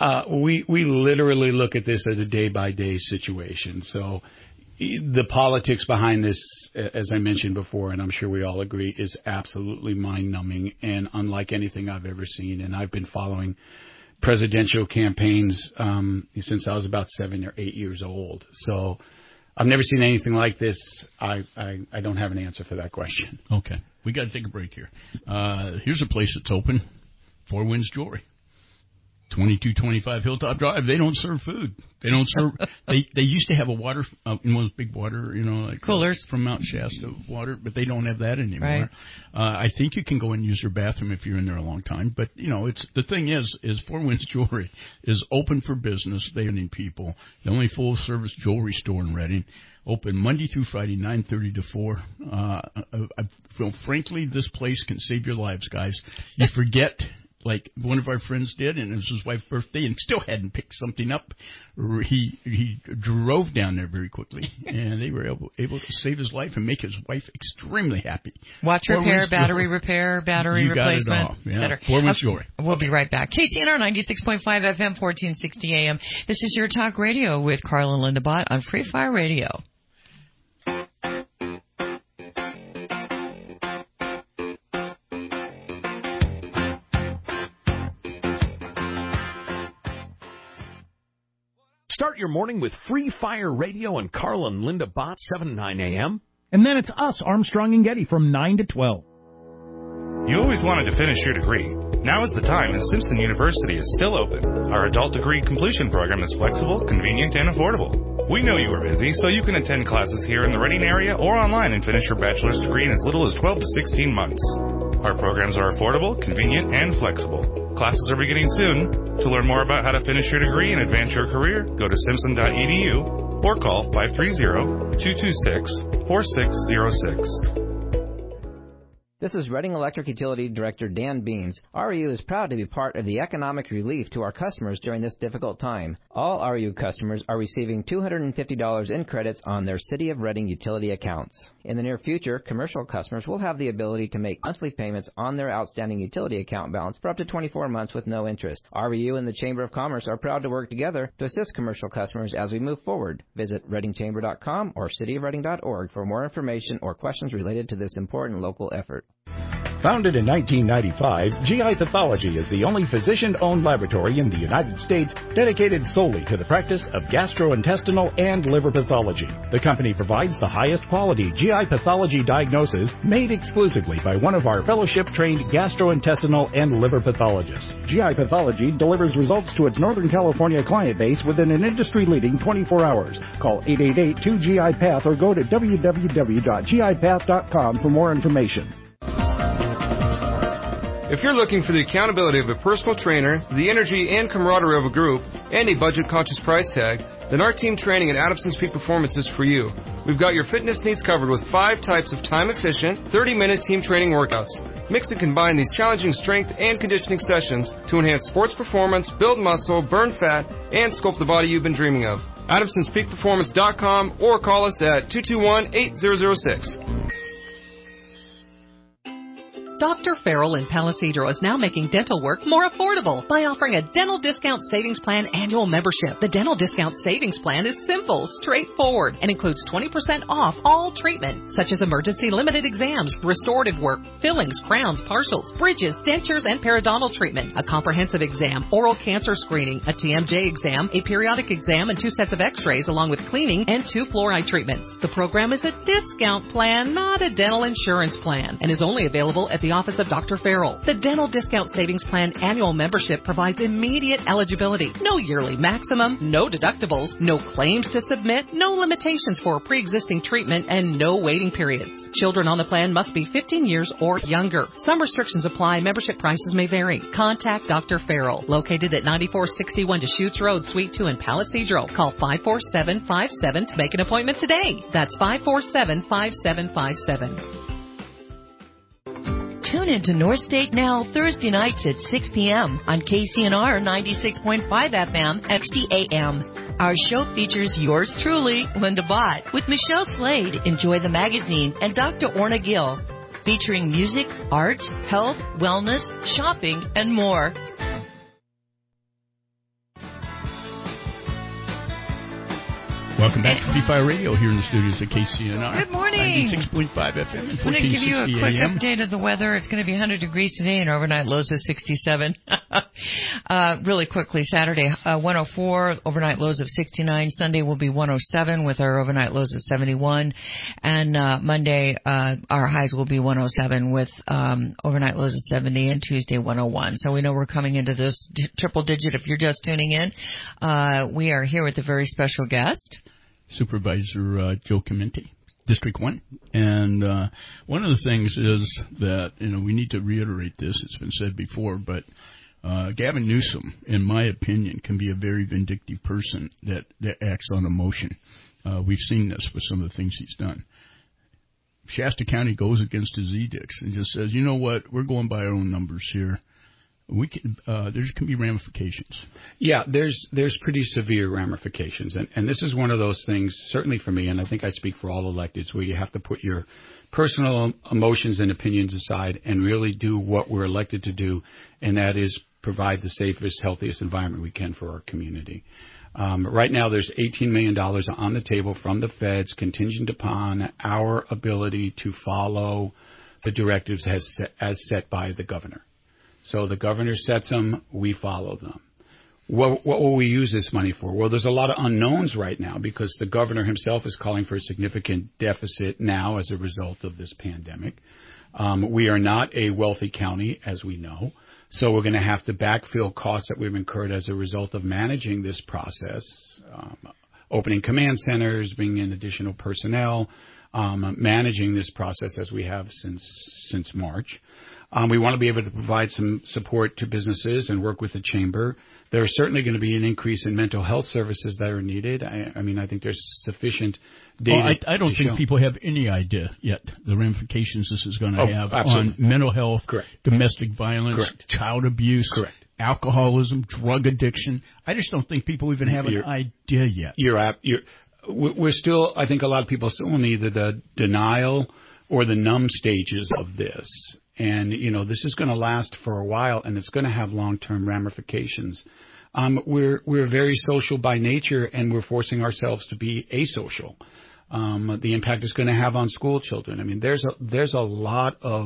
Uh, we we literally look at this as a day-by-day situation. So the politics behind this, as I mentioned before, and I'm sure we all agree, is absolutely mind-numbing and unlike anything I've ever seen. And I've been following presidential campaigns um, since I was about seven or eight years old. So I've never seen anything like this. I, I, I don't have an answer for that question. Okay. We got to take a break here. Uh, here's a place that's open, Four Winds Jewelry. twenty-two twenty-five Hilltop Drive. They don't serve food. They don't serve. they they used to have a water, uh, one of those big water, you know, like coolers from Mount Shasta water, but they don't have that anymore. Right. Uh, I think you can go and use their bathroom if you're in there a long time. But you know, it's the thing is, is Four Winds Jewelry is open for business. They need people. The only full service jewelry store in Reading. Open Monday through Friday, nine thirty to four. Uh, I, I feel, frankly, this place can save your lives, guys. You forget. Like one of our friends did, and it was his wife's birthday, and still hadn't picked something up. He he drove down there very quickly, and they were able able to save his life and make his wife extremely happy. Watch Four repair, Winds battery Jewelry. repair, battery you replacement, got it all. Yeah. et cetera. Four Winds Uh, Jewelry. We'll be right back. K T N R ninety-six point five F M, fourteen sixty A M. This is your talk radio with Carl and Linda Bott on Free Fire Radio. Start your morning with Free Fire Radio and Carl and Linda Bott, seven to nine a.m. And then it's us, Armstrong and Getty, from nine to twelve. You always wanted to finish your degree. Now is the time, and Simpson University is still open. Our adult degree completion program is flexible, convenient, and affordable. We know you are busy, so you can attend classes here in the Reading area or online and finish your bachelor's degree in as little as twelve to sixteen months. Our programs are affordable, convenient, and flexible. Classes are beginning soon. To learn more about how to finish your degree and advance your career, go to simpson dot e d u or call five three zero, two two six, four six zero six. This is Reading Electric Utility Director Dan Beans. R U is proud to be part of the economic relief to our customers during this difficult time. All R U customers are receiving two hundred fifty dollars in credits on their City of Reading utility accounts. In the near future, commercial customers will have the ability to make monthly payments on their outstanding utility account balance for up to twenty-four months with no interest. R U and the Chamber of Commerce are proud to work together to assist commercial customers as we move forward. Visit reading chamber dot com or city of reading dot org for more information or questions related to this important local effort. Founded in nineteen ninety-five, G I Pathology is the only physician-owned laboratory in the United States dedicated solely to the practice of gastrointestinal and liver pathology. The company provides the highest quality G I pathology diagnosis made exclusively by one of our fellowship-trained gastrointestinal and liver pathologists. G I Pathology delivers results to its Northern California client base within an industry-leading twenty-four hours. Call eight eight eight, two G I Path or go to w w w dot g i path dot com for more information. If you're looking for the accountability of a personal trainer, the energy and camaraderie of a group, and a budget-conscious price tag, then our team training at Adamson's Peak Performance is for you. We've got your fitness needs covered with five types of time-efficient, thirty-minute team training workouts. Mix and combine these challenging strength and conditioning sessions to enhance sports performance, build muscle, burn fat, and sculpt the body you've been dreaming of. Adamsons Peak Performance dot com or call us at two two one, eight zero zero six. Doctor Farrell in Palisadro is now making dental work more affordable by offering a Dental Discount Savings Plan annual membership. The Dental Discount Savings Plan is simple, straightforward, and includes twenty percent off all treatment, such as emergency limited exams, restorative work, fillings, crowns, partials, bridges, dentures, and periodontal treatment, a comprehensive exam, oral cancer screening, a T M J exam, a periodic exam, and two sets of x-rays, along with cleaning and two fluoride treatments. The program is a discount plan, not a dental insurance plan, and is only available at the office of Doctor Farrell. The Dental Discount Savings Plan annual membership provides immediate eligibility, no yearly maximum, no deductibles, no claims to submit, no limitations for pre-existing treatment, and no waiting periods. Children on the plan must be fifteen years or younger. Some restrictions apply. Membership prices may vary. Contact Doctor Farrell, located at ninety-four sixty-one Deschutes Road, Suite two in Palisadro. Call five four seven, five seven to make an appointment today. That's five four seven, five seven five seven. Tune into North State Now Thursday nights at six p.m. on K C N R ninety-six point five F M, X D A M. Our show features yours truly, Linda Bott, with Michelle Slade, Enjoy the Magazine, and Doctor Orna Gill, featuring music, art, health, wellness, shopping, and more. Welcome back to Free Fire Radio here in the studios at K C N R. Good morning. ninety-six point five F M. I'm going to give you a quick A M update of the weather. It's going to be one hundred degrees today and overnight lows of sixty-seven. uh, really quickly, Saturday, uh, one oh four, overnight lows of sixty-nine. Sunday will be one oh seven with our overnight lows of seventy-one. And uh, Monday, uh, our highs will be one oh seven with um, overnight lows of seventy, and Tuesday one oh one. So we know we're coming into this d- triple digit. If you're just tuning in, uh, we are here with a very special guest. Supervisor uh, Joe Chimenti, District one. And uh, one of the things is that, you know, we need to reiterate this. It's been said before, but uh, Gavin Newsom, in my opinion, can be a very vindictive person that, that acts on emotion. Uh, we've seen this with some of the things he's done. Shasta County goes against his edicts and just says, you know what, we're going by our own numbers here. We can, uh, there can be ramifications. Yeah, there's there's pretty severe ramifications, and and this is one of those things, certainly for me, and I think I speak for all electeds, where you have to put your personal emotions and opinions aside and really do what we're elected to do, and that is provide the safest, healthiest environment we can for our community. Um, right now, there's eighteen million dollars on the table from the feds, contingent upon our ability to follow the directives as set, as set by the governor. So the governor sets them, we follow them. What, what will we use this money for? Well, there's a lot of unknowns right now because the governor himself is calling for a significant deficit now as a result of this pandemic. Um, we are not a wealthy county, as we know, so we're going to have to backfill costs that we've incurred as a result of managing this process, um, opening command centers, bringing in additional personnel, um, managing this process as we have since since March. Um, we want to be able to provide some support to businesses and work with the chamber. There's certainly going to be an increase in mental health services that are needed. I, I mean, I think there's sufficient data. Well, I, I don't to think show. people have any idea yet the ramifications this is going to Oh, have absolutely. on mental health, Correct. domestic violence, Correct. child abuse, Correct. alcoholism, drug addiction. I just don't think people even have an You're- idea yet. You're, ap- you're, we're still, I think a lot of people still in either the denial or the numb stages of this. And, you know, this is going to last for a while, and it's going to have long-term ramifications. Um, we're we're very social by nature, and we're forcing ourselves to be asocial. Um, the impact it's going to have on school children. I mean, there's a there's a lot of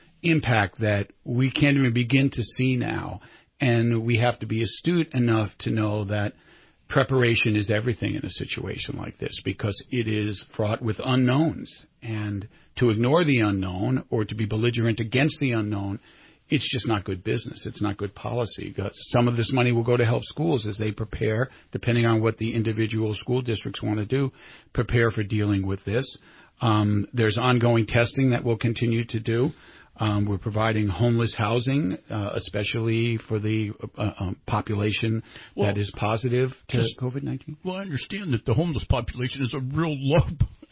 impact that we can't even begin to see now, and we have to be astute enough to know that preparation is everything in a situation like this because it is fraught with unknowns. And to ignore the unknown or to be belligerent against the unknown, it's just not good business. It's not good policy. Some of this money will go to help schools as they prepare, depending on what the individual school districts want to do, prepare for dealing with this. Um, there's ongoing testing that we'll continue to do. Um, we're providing homeless housing, uh, especially for the uh, um, population Well, that is positive to just- COVID nineteen. Well, I understand that the homeless population is a real low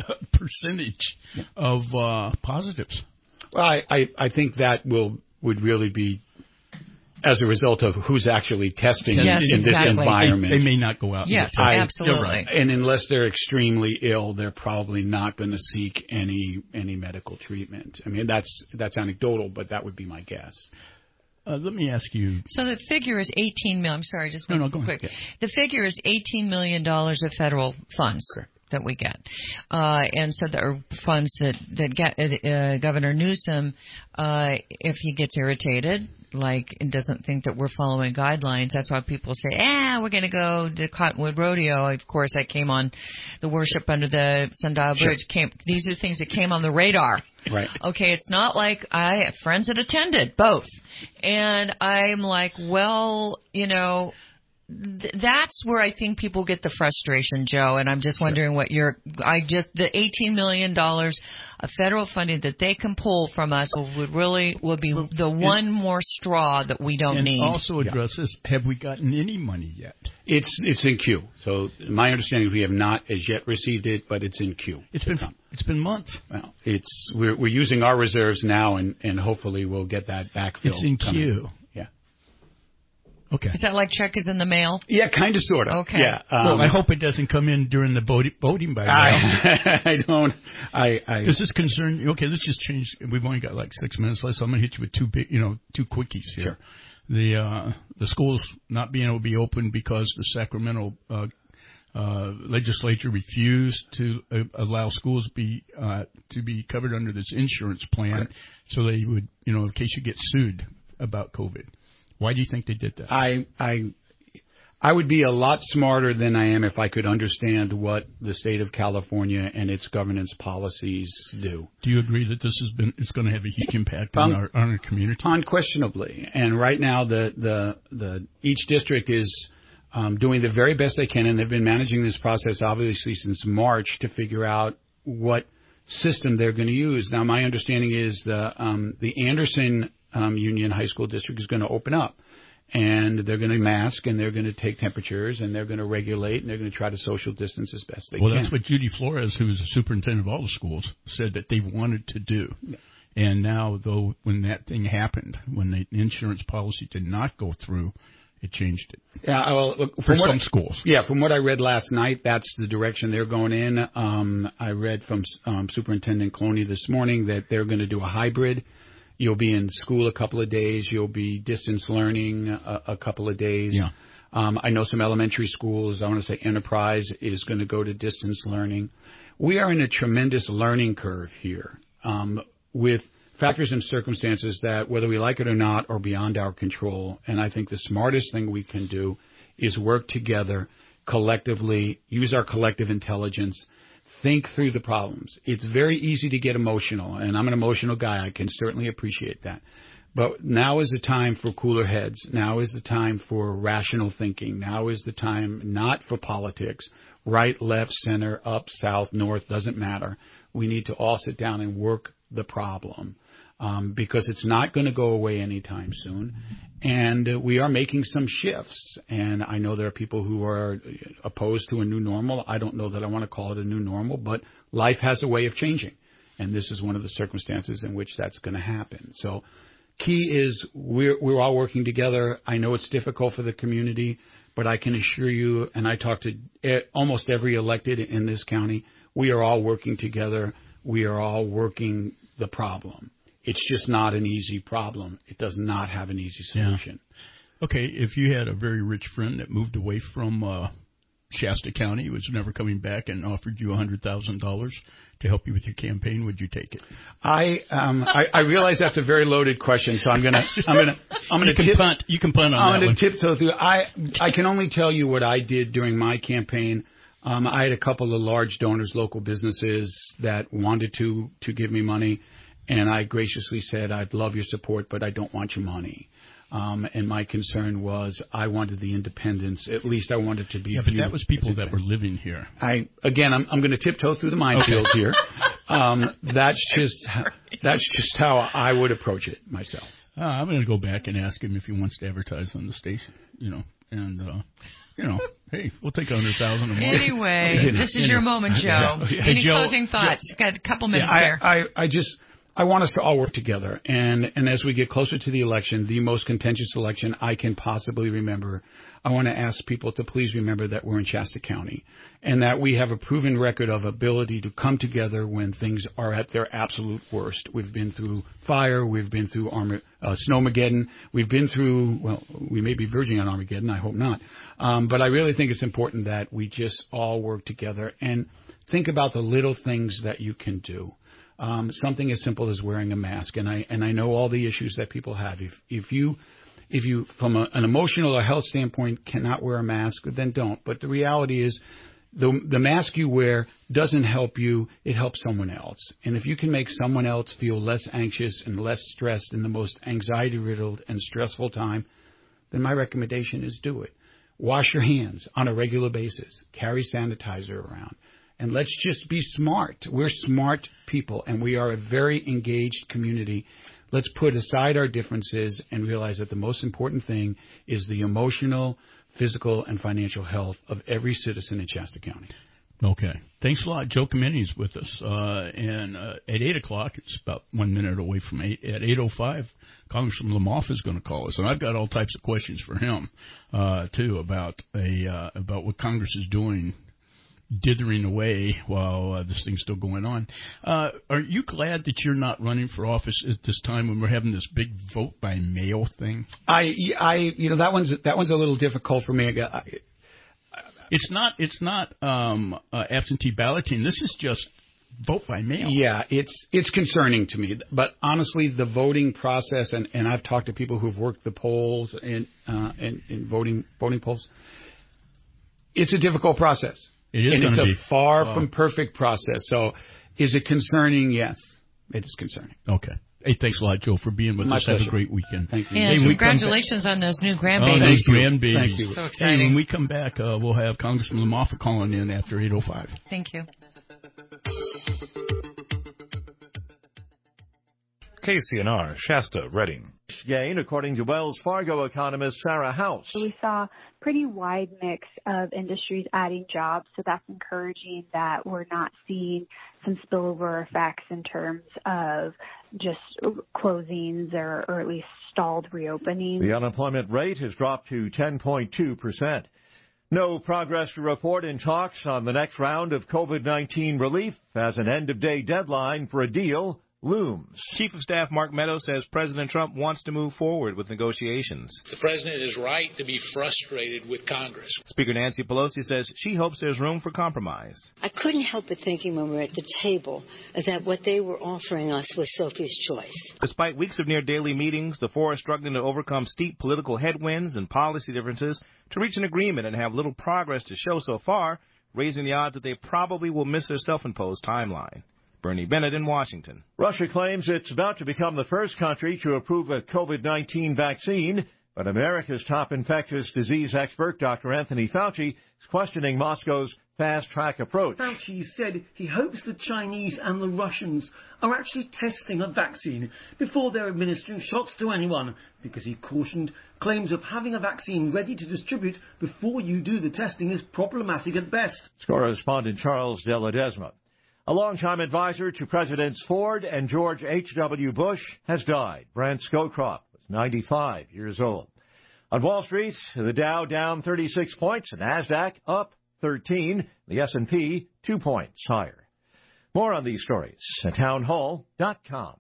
percentage of uh, positives. Well, I, I, I think that will would really be as a result of who's actually testing Yes, in this exactly. environment. They, they may not go out. Yes, and test. absolutely. You're right. And unless they're extremely ill, they're probably not going to seek any any medical treatment. I mean, that's that's anecdotal, but that would be my guess. Uh, let me ask you. So the figure is eighteen million. I'm sorry, just No, one no, go quick. ahead. The figure is eighteen million dollars of federal funds. Correct. That we get, uh, and so there are funds that that get, uh, Governor Newsom, uh, if he gets irritated, like and doesn't think that we're following guidelines, that's why people say, ah, we're going to go to Cottonwood Rodeo. Of course, that came on the worship under the Sundial Sure. Bridge. Came, these are things that came on the radar. Right. Okay, it's not like I have friends that attended both, and I'm like, well, you know. Th- that's where I think people get the frustration, Joe, and I'm just wondering what your I just the eighteen million dollars of federal funding that they can pull from us would really would be the one more straw that we don't and need. also address this, have we gotten any money yet? It's it's in queue. So my understanding is we have not as yet received it, but it's in queue. It's been it's been months. Well, it's we're we're using our reserves now, and, and hopefully we'll get that backfill. It's in coming. queue. Yeah. Okay. Is that like check is in the mail? Yeah, kind of, sort of. Okay. Yeah. Um, Well, I hope it doesn't come in during the voting, voting by mail. I, I don't. I. I Does this concern? Okay, let's just change. We've only got like six minutes left, so I'm going to hit you with two big, you know, two quickies here. Sure. The uh, the schools not being able to be open because the Sacramento uh, uh, legislature refused to uh, allow schools be uh, to be covered under this insurance plan, right. so they would, you know, in case you get sued about COVID. Why do you think they did that? I I I would be a lot smarter than I am if I could understand what the state of California and its governance policies do. Do you agree that this has been it's going to have a huge impact on um, our on our community? Unquestionably, and right now the the the each district is um, doing the very best they can, and they've been managing this process obviously since March to figure out what system they're going to use. Now, my understanding is the um, the Anderson um, Union High School District is going to open up. And they're going to mask, and they're going to take temperatures, and they're going to regulate, and they're going to try to social distance as best they well, can. Well, that's what Judy Flores, who is the superintendent of all the schools, said that they wanted to do. Yeah. And now, though, when that thing happened, when the insurance policy did not go through, it changed it. Yeah, well, look, for from some what, schools. Yeah, from what I read last night, that's the direction they're going in. Um, I read from um, Superintendent Cloney this morning that they're going to do a hybrid. You'll be in school a couple of days. You'll be distance learning a, a couple of days. Yeah. Um, I know some elementary schools. I want to say Enterprise is going to go to distance learning. We are in a tremendous learning curve here um, with factors and circumstances that, whether we like it or not, are beyond our control. And I think the smartest thing we can do is work together collectively, use our collective intelligence, think through the problems. It's very easy to get emotional, and I'm an emotional guy. I can certainly appreciate that. But now is the time for cooler heads. Now is the time for rational thinking. Now is the time not for politics. Right, left, center, up, south, north, doesn't matter. We need to all sit down and work the problem um, because it's not going to go away anytime soon. And uh, we are making some shifts. And I know there are people who are opposed to a new normal. I don't know that I want to call it a new normal, but life has a way of changing. And this is one of the circumstances in which that's going to happen. So key is we're, we're all working together. I know it's difficult for the community, but I can assure you, and I talk to almost every elected in this county, we are all working together. We are all working the problem. It's just not an easy problem. It does not have an easy solution. Yeah. Okay, if you had a very rich friend that moved away from uh, Shasta County, was never coming back, and offered you one hundred thousand dollars to help you with your campaign, would you take it? I um I, I realize that's a very loaded question, so I'm gonna I'm gonna I'm gonna you can tip, punt. You can punt on I'm that gonna one. tiptoe through. I I can only tell you what I did during my campaign. Um, I had a couple of large donors, local businesses that wanted to to give me money. And I graciously said, I'd love your support, but I don't want your money. Um, and my concern was I wanted the independence. At least I wanted to be Yeah, but that was people that were living here. I Again, I'm, I'm going to tiptoe through the minefield okay. here. Um, that's just that's just how I would approach it myself. Uh, I'm going to go back and ask him if he wants to advertise on the station, you know, and, uh, you know, hey, we'll take a hundred thousand a month. Anyway, this is your moment, Joe. Yeah. Yeah. Hey, Any Joe, closing thoughts? Joe, Got a couple minutes yeah, I, there. I, I just... I want us to all work together, and, and as we get closer to the election, the most contentious election I can possibly remember, I want to ask people to please remember that we're in Shasta County, and that we have a proven record of ability to come together when things are at their absolute worst. We've been through fire, we've been through Arma, uh, Snowmageddon, we've been through, well, we may be verging on Armageddon, I hope not, um, but I really think it's important that we just all work together and think about the little things that you can do. Um, something as simple as wearing a mask, and I and I know all the issues that people have. If if you if you from a, an emotional or health standpoint cannot wear a mask, then don't. But the reality is, the the mask you wear doesn't help you; it helps someone else. And if you can make someone else feel less anxious and less stressed in the most anxiety-riddled and stressful time, then my recommendation is do it. Wash your hands on a regular basis. Carry sanitizer around. And let's just be smart. We're smart people, and we are a very engaged community. Let's put aside our differences and realize that the most important thing is the emotional, physical, and financial health of every citizen in Shasta County. Okay. Thanks a lot. Joe Kameny is with us. Uh, and uh, at eight o'clock, it's about one minute away from eight. At eight oh five, Congressman Lamothe is going to call us. And I've got all types of questions for him, uh, too, about a uh, about what Congress is doing, dithering away while uh, this thing's still going on. Uh, are you glad that you're not running for office at this time when we're having this big vote by mail thing? I, I, you know, that one's that one's a little difficult for me. I, It's not. It's not um, uh, absentee balloting. This is just vote by mail. Yeah, it's it's concerning to me. But honestly, the voting process, and, and I've talked to people who've worked the polls and uh, and, and voting voting polls. It's a difficult process. It is and going it's to a be far wow. from perfect process. So, is it concerning? Yes, it is concerning. Okay. Hey, thanks a lot, Joe, for being with My us. pleasure. Have a great weekend. Thank you. And hey, congratulations on those new Oh, grandbabies. those grandbabies. Thank you. So Hey, exciting. when we come back, uh, we'll have Congressman LaMoffa calling in after eight oh five. Thank you. K C N R, Shasta, Reading. Gain, according to Wells Fargo economist Sarah House. We saw pretty wide mix of industries adding jobs, so that's encouraging that we're not seeing some spillover effects in terms of just closings or, or at least stalled reopenings. The unemployment rate has dropped to ten point two percent. No progress to report in talks on the next round of COVID nineteen relief as an end-of-day deadline for a deal looms. Chief of Staff Mark Meadows says President Trump wants to move forward with negotiations. The president is right to be frustrated with Congress. Speaker Nancy Pelosi says she hopes there's room for compromise. I couldn't help but thinking when we were at the table that what they were offering us was Sophie's choice. Despite weeks of near-daily meetings, the four are struggling to overcome steep political headwinds and policy differences to reach an agreement and have little progress to show so far, raising the odds that they probably will miss their self-imposed timeline. Bernie Bennett in Washington. Russia claims it's about to become the first country to approve a COVID nineteen vaccine, but America's top infectious disease expert, Doctor Anthony Fauci, is questioning Moscow's fast-track approach. Fauci said he hopes the Chinese and the Russians are actually testing a vaccine before they're administering shots to anyone, because he cautioned claims of having a vaccine ready to distribute before you do the testing is problematic at best. Correspondent Charles De Ledesma. A longtime advisor to Presidents Ford and George H W. Bush has died. Brent Scowcroft was ninety-five years old. On Wall Street, the Dow down thirty-six points, the NASDAQ up thirteen, the S and P two points higher. More on these stories at townhall dot com.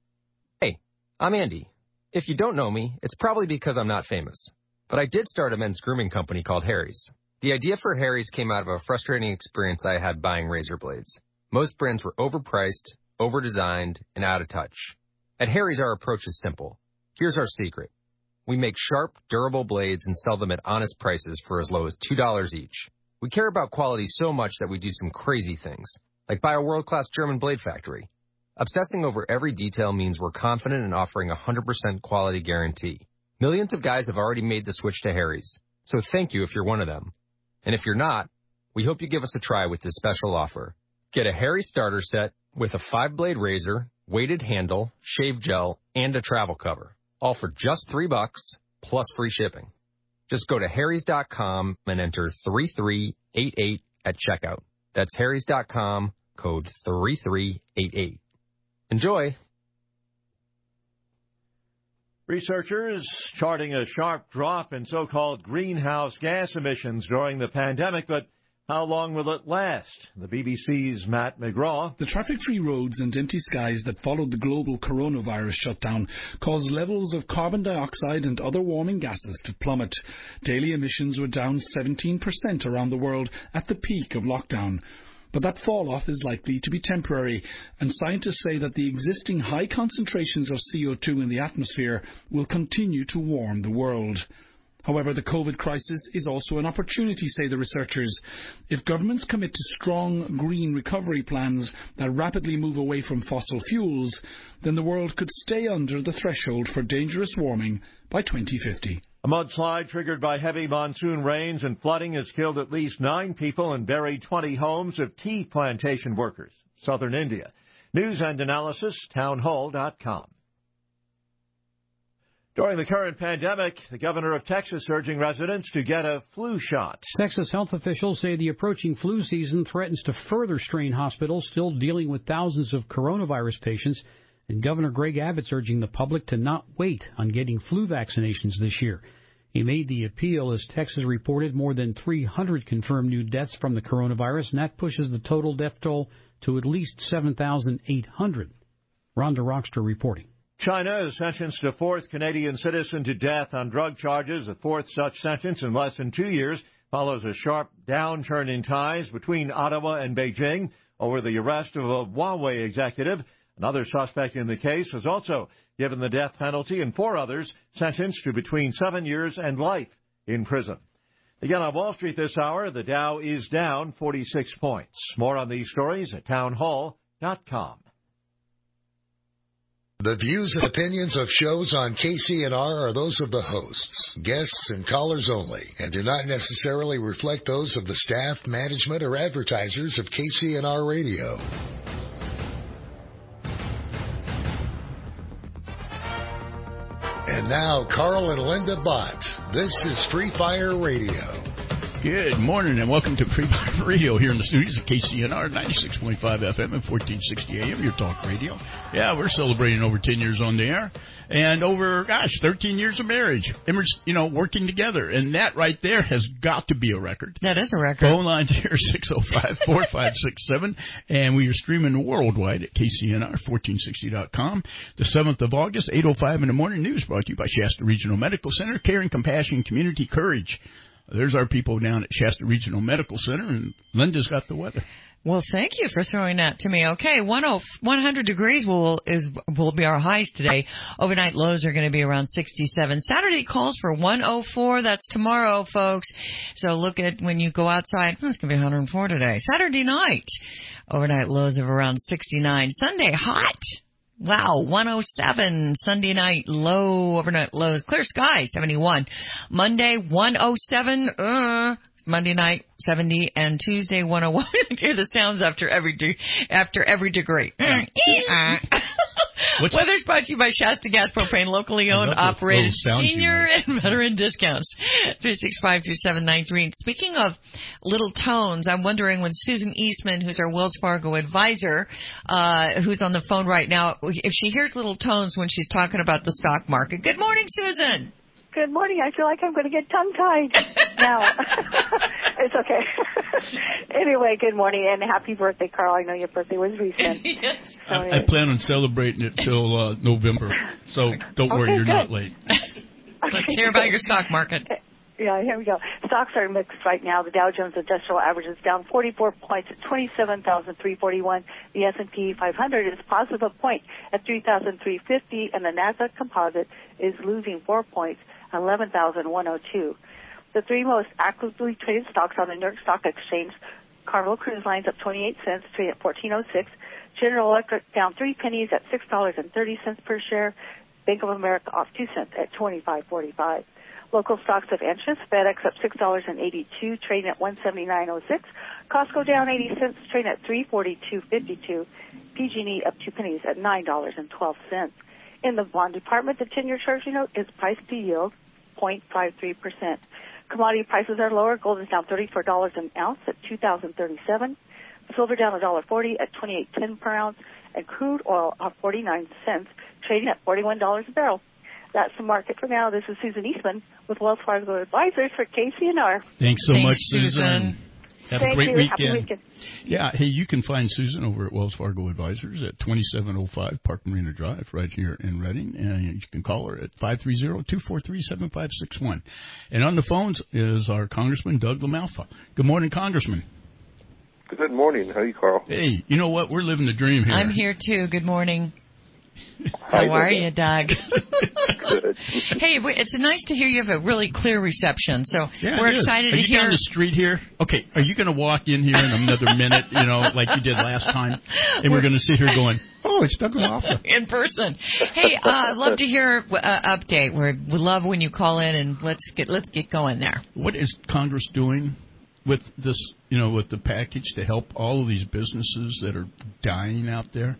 Hey, I'm Andy. If you don't know me, it's probably because I'm not famous. But I did start a men's grooming company called Harry's. The idea for Harry's came out of a frustrating experience I had buying razor blades. Most brands were overpriced, overdesigned, and out of touch. At Harry's, our approach is simple. Here's our secret. We make sharp, durable blades and sell them at honest prices for as low as two dollars each. We care about quality so much that we do some crazy things, like buy a world-class German blade factory. Obsessing over every detail means we're confident in offering a one hundred percent quality guarantee. Millions of guys have already made the switch to Harry's, so thank you if you're one of them. And if you're not, we hope you give us a try with this special offer. Get a Harry's starter set with a five-blade razor, weighted handle, shave gel, and a travel cover, all for just three bucks plus free shipping. Just go to harrys dot com and enter three three eight eight at checkout. That's harrys dot com, code three three eight eight. Enjoy! Researchers charting a sharp drop in so-called greenhouse gas emissions during the pandemic, but how long will it last? The B B C's Matt McGraw. The traffic-free roads and empty skies that followed the global coronavirus shutdown caused levels of carbon dioxide and other warming gases to plummet. Daily emissions were down seventeen percent around the world at the peak of lockdown. But that fall-off is likely to be temporary, and scientists say that the existing high concentrations of C O two in the atmosphere will continue to warm the world. However, the COVID crisis is also an opportunity, say the researchers. If governments commit to strong green recovery plans that rapidly move away from fossil fuels, then the world could stay under the threshold for dangerous warming by twenty fifty. A mudslide triggered by heavy monsoon rains and flooding has killed at least nine people and buried twenty homes of tea plantation workers, southern India. News and analysis, townhall dot com. During the current pandemic, the governor of Texas urging residents to get a flu shot. Texas health officials say the approaching flu season threatens to further strain hospitals still dealing with thousands of coronavirus patients. And Governor Greg Abbott's urging the public to not wait on getting flu vaccinations this year. He made the appeal as Texas reported more than three hundred confirmed new deaths from the coronavirus, and that pushes the total death toll to at least seven thousand eight hundred. Rhonda Rockster reporting. China has sentenced a fourth Canadian citizen to death on drug charges, a fourth such sentence in less than two years. Follows a sharp downturn in ties between Ottawa and Beijing over the arrest of a Huawei executive. Another suspect in the case was also given the death penalty, and four others sentenced to between seven years and life in prison. Again, on Wall Street this hour, the Dow is down forty-six points. More on these stories at townhall dot com. The views and opinions of shows on K C N R are those of the hosts, guests, and callers only, and do not necessarily reflect those of the staff, management, or advertisers of K C N R Radio. And now, Carl and Linda Bott. This is Free Fire Radio. Good morning and welcome to Free Fire Radio here in the studios of K C N R ninety-six point five F M and fourteen sixty A M, your talk radio. Yeah, we're celebrating over ten years on the air and over, gosh, thirteen years of marriage. And we're, you know, working together. And that right there has got to be a record. That is a record. Phone lines here, six oh five, four five six seven. And we are streaming worldwide at K C N R fourteen sixty dot com. The seventh of August, eight oh five in the morning news brought to you by Shasta Regional Medical Center. Caring, compassion, community, courage. There's our people down at Shasta Regional Medical Center, and Linda's got the weather. Well, thank you for throwing that to me. Okay, one hundred degrees will is will be our highs today. Overnight lows are going to be around sixty-seven. Saturday calls for one oh four. That's tomorrow, folks. So look at when you go outside. Oh, it's going to be one hundred four today. Saturday night, overnight lows of around sixty-nine. Sunday, hot. Wow, one oh seven. Sunday night, low, overnight lows. Clear sky, seventy-one. Monday, one oh seven. Uh, Monday night, seventy. And Tuesday, one oh one. Hear the sounds after every de- after every degree. Weather's brought to you by Shasta Gas Propane, locally owned, operated, senior and veteran discounts. three six five, two seven nine three. And speaking of little tones, I'm wondering when Susan Eastman, who's our Wells Fargo advisor, uh, who's on the phone right now, if she hears little tones when she's talking about the stock market. Good morning, Susan. Good morning. I feel like I'm going to get tongue-tied now. It's okay. Anyway, good morning and happy birthday, Carl. I know your birthday was recent. Yes. So I, I plan on celebrating it till uh, November, so don't okay, worry, you're good. not late. Let's hear about your stock market. Yeah, here we go. Stocks are mixed right now. The Dow Jones Industrial Average is down forty-four points at twenty-seven thousand three hundred forty-one. The S and P five hundred is positive a point at three thousand three hundred fifty, and the Nasdaq Composite is losing four points at eleven thousand one hundred two. The three most actively traded stocks on the New York Stock Exchange: Carnival Cruise Lines up twenty-eight cents, trading at fourteen oh six. General Electric down three pennies at six dollars and thirty cents per share. Bank of America off two cents at twenty-five forty-five. Local stocks of interest: FedEx up six dollars and eighty-two, trading at one seventy-nine oh six. Costco down eighty cents, trading at three forty-two fifty-two. P G and E up two pennies at nine dollars and twelve cents. In the bond department, the ten-year Treasury note is priced to yield zero point five three percent. Commodity prices are lower. Gold is down thirty-four dollars an ounce at two thousand thirty-seven. Silver down one dollar forty at twenty-eight ten per ounce, and crude oil up forty-nine cents, trading at forty-one dollars a barrel. That's the market for now. This is Susan Eastman with Wells Fargo Advisors for K C N R. Thanks so Thanks, much, Susan. Susan. Have Thank a great you. weekend. Happy weekend. Yeah, hey, you can find Susan over at Wells Fargo Advisors at twenty-seven oh five Park Marina Drive right here in Reading, and you can call her at five three zero, two four three, seven five six one. And on the phones is our Congressman Doug LaMalfa. Good morning, Congressman. Good morning. How are you, Carl? Hey, you know what? We're living the dream here. I'm here, too. Good morning. Hi, How are Linda. you, Doug? Good. Hey, it's nice to hear you have a really clear reception. So Yeah, we're it is. excited are to you hear. down the street here? Okay, are you going to walk in here in another minute, you know, like you did last time? And we're, we're going to sit here going, oh, it's Doug LaMalfa. In person. Hey, uh, love to hear uh, update. We're, we love when you call in, and let's get let's get going there. What is Congress doing with this, you know, with the package to help all of these businesses that are dying out there?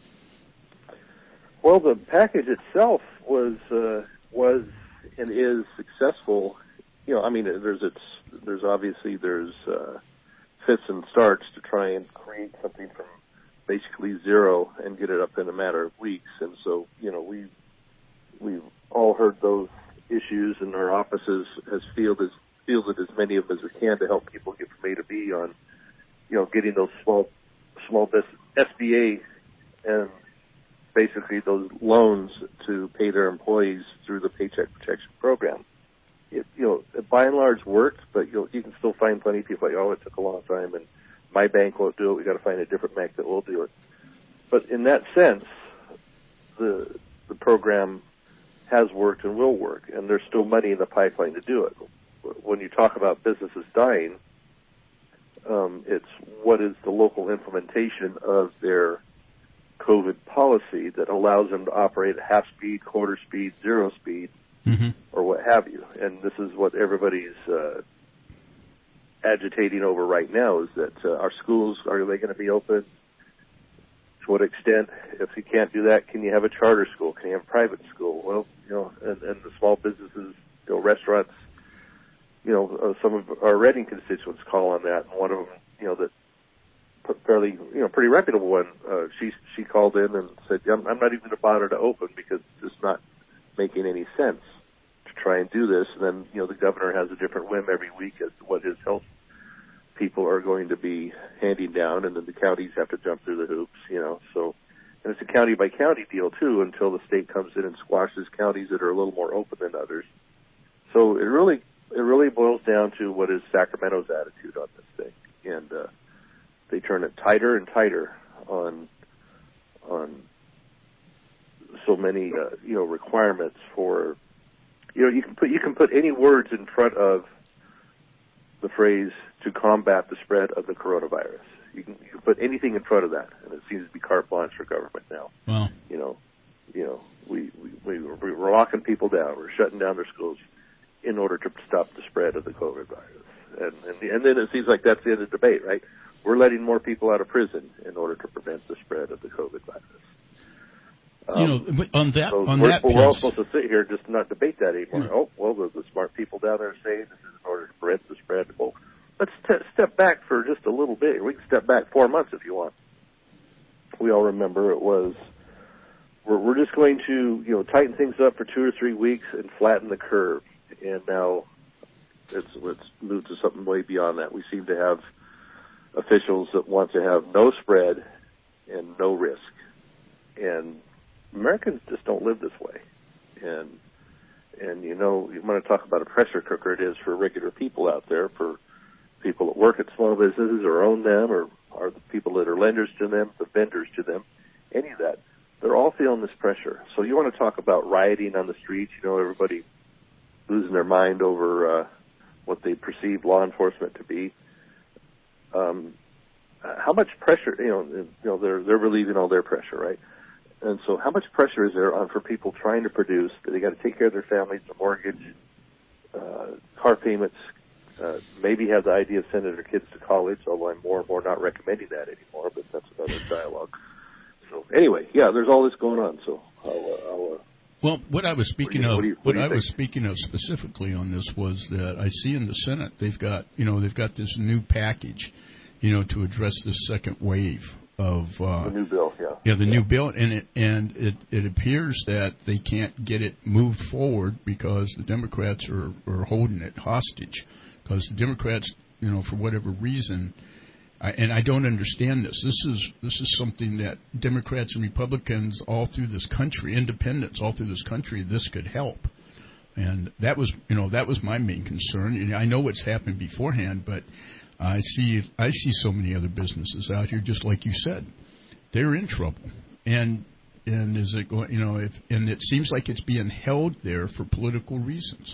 Well, the package itself was uh, was and is successful. You know, I mean, there's it's there's obviously there's uh, fits and starts to try and create something from basically zero and get it up in a matter of weeks. And so, you know, we we've all heard those issues, and our offices has fielded fielded as many of them as we can to help people get from A to B on, you know, getting those small small S B A and basically those loans to pay their employees through the Paycheck Protection Program. it, you know, by and large worked, but you'll, you can still find plenty of people like, oh, it took a long time, and my bank won't do it. We've got to find a different bank that will do it. But in that sense, the the program has worked and will work, and there's still money in the pipeline to do it. When you talk about businesses dying, um, it's what is the local implementation of their COVID policy that allows them to operate at half speed, quarter speed, zero speed, mm-hmm. or what have you. And this is what everybody's uh, agitating over right now, is that uh, our schools, are they going to be open? To what extent? If you can't do that, can you have a charter school? Can you have a private school? Well, you know, and, and the small businesses, you know, restaurants, you know, uh, some of our Reading constituents call on that. And one of them, you know, that fairly, you know, pretty reputable one, uh, she she called in and said, I'm, I'm not even going to bother to open because it's just not making any sense to try and do this. And then, you know, the governor has a different whim every week as to what his health people are going to be handing down, and then the counties have to jump through the hoops, you know. So, and it's a county by county deal too, until the state comes in and squashes counties that are a little more open than others. So it really, it really boils down to what is Sacramento's attitude on this thing, and uh, they turn it tighter and tighter on on so many, uh, you know, requirements for, you know, you can put you can put any words in front of the phrase to combat the spread of the coronavirus. You can, you can put anything in front of that, and it seems to be carte blanche for government now. Wow. You know, you know, we we we we're locking people down. We're shutting down their schools in order to stop the spread of the COVID virus, and and, and then it seems like that's the end of the debate, right? We're letting more people out of prison in order to prevent the spread of the COVID virus. Um, you know, on that, so on we're, that, we're all piece, supposed to sit here just not debate that anymore. Yeah. Oh, well, the, the smart people down there say this is in order to prevent the spread. Well, let's t- step back for just a little bit. We can step back four months if you want. We all remember it was, we're, we're just going to, you know, tighten things up for two or three weeks and flatten the curve. And now it's, let's move to something way beyond that. We seem to have officials that want to have no spread and no risk. And Americans just don't live this way. And, and you know, you want to talk about a pressure cooker it is for regular people out there, for people that work at small businesses or own them, or are the people that are lenders to them, the vendors to them, any of that. They're all feeling this pressure. So you want to talk about rioting on the streets, you know, everybody losing their mind over uh, what they perceive law enforcement to be. Um, how much pressure, you know, you know, they're they're relieving all their pressure, right? And so how much pressure is there on for people trying to produce? They got to take care of their families, their mortgage, uh, car payments, uh, maybe have the idea of sending their kids to college, although I'm more and more not recommending that anymore, but that's another dialogue. So anyway, yeah, there's all this going on, so I'll, uh, I'll uh, well, what I was speaking what of, you, what, what what I think? was speaking of specifically on this was that I see in the Senate they've got, you know, they've got this new package, you know, to address this second wave of uh, the new bill, yeah, yeah, the yeah. new bill, and it and it, it appears that they can't get it moved forward because the Democrats are, are holding it hostage, because the Democrats, you know, for whatever reason. I, and I don't understand this. This is this is something that Democrats and Republicans all through this country, independents all through this country, this could help. And that was, you know, that was my main concern. And I know what's happened beforehand, but I see I see so many other businesses out here, just like you said, they're in trouble. And and is it going, you know, if, and it seems like it's being held there for political reasons.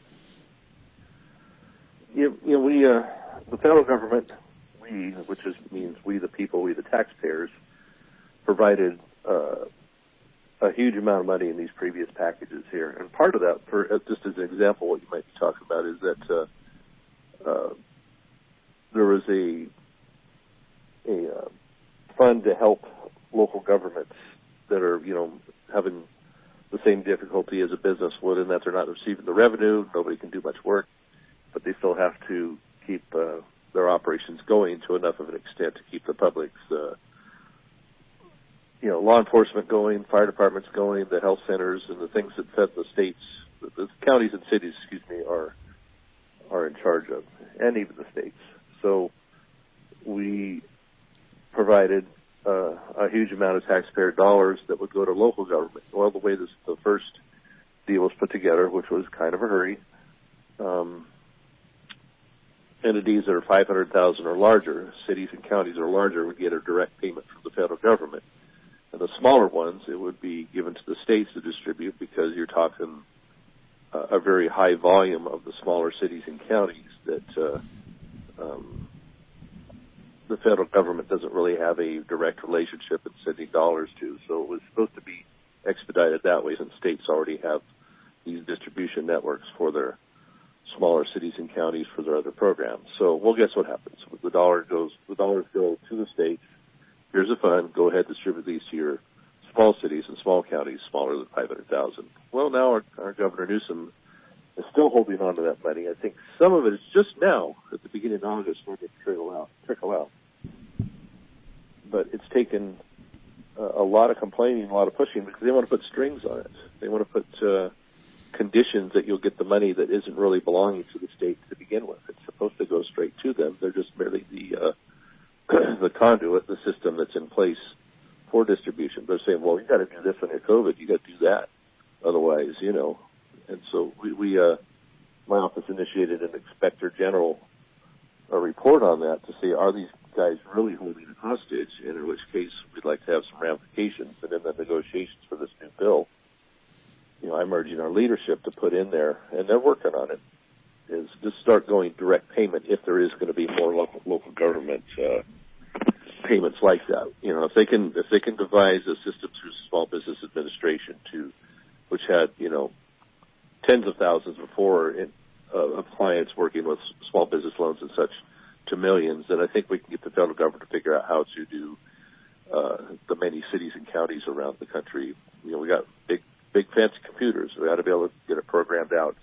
You, you know, we uh, the federal government. We, which is, means we the people, we the taxpayers, provided uh, a huge amount of money in these previous packages here. And part of that, for just as an example, what you might be talking about is that uh, uh, there was a a uh, fund to help local governments that are, you know, having the same difficulty as a business would, in that they're not receiving the revenue, nobody can do much work, but they still have to keep uh, their operations going to enough of an extent to keep the public's, uh, you know, law enforcement going, fire departments going, the health centers, and the things that fed the states, the counties and cities, excuse me, are are in charge of, and even the states. So we provided uh, a huge amount of taxpayer dollars that would go to local government. Well, the way this, the first deal was put together, which was kind of a hurry, um, entities that are five hundred thousand or larger, cities and counties or larger, would get a direct payment from the federal government. And the smaller ones, it would be given to the states to distribute, because you're talking uh, a very high volume of the smaller cities and counties that uh, um, the federal government doesn't really have a direct relationship in sending dollars to. So it was supposed to be expedited that way, since states already have these distribution networks for their smaller cities and counties for their other programs. So, well, guess what happens? The dollar goes, the dollars go to the states. Here's a fund. Go ahead, distribute these to your small cities and small counties smaller than five hundred thousand. Well, now our, our Governor Newsom is still holding on to that money. I think some of it is just now, at the beginning of August, starting to trickle out. Trickle out. But it's taken uh, a lot of complaining, a lot of pushing, because they want to put strings on it. They want to put uh, conditions that you'll get the money that isn't really belonging to the state to begin with. It's supposed to go straight to them. They're just merely the uh, the conduit, the system that's in place for distribution. They're saying, well, you got to do this under COVID. You got to do that. Otherwise, you know. And so we, we uh, my office initiated an inspector general a report on that to see, are these guys really holding it hostage, and in which case we'd like to have some ramifications. And in the negotiations for this new bill, you know, I'm urging our leadership to put in there, and they're working on it, is just start going direct payment if there is going to be more local, local government uh, payments like that. You know, if they can if they can devise a system through Small Business Administration to, which had, you know, tens of thousands before in, uh, of clients working with small business loans and such, to millions, then I think we can get the federal government to figure out how to do uh, the many cities and counties around the country. You know, we got big, big fancy computers. We ought to be able to get it programmed out,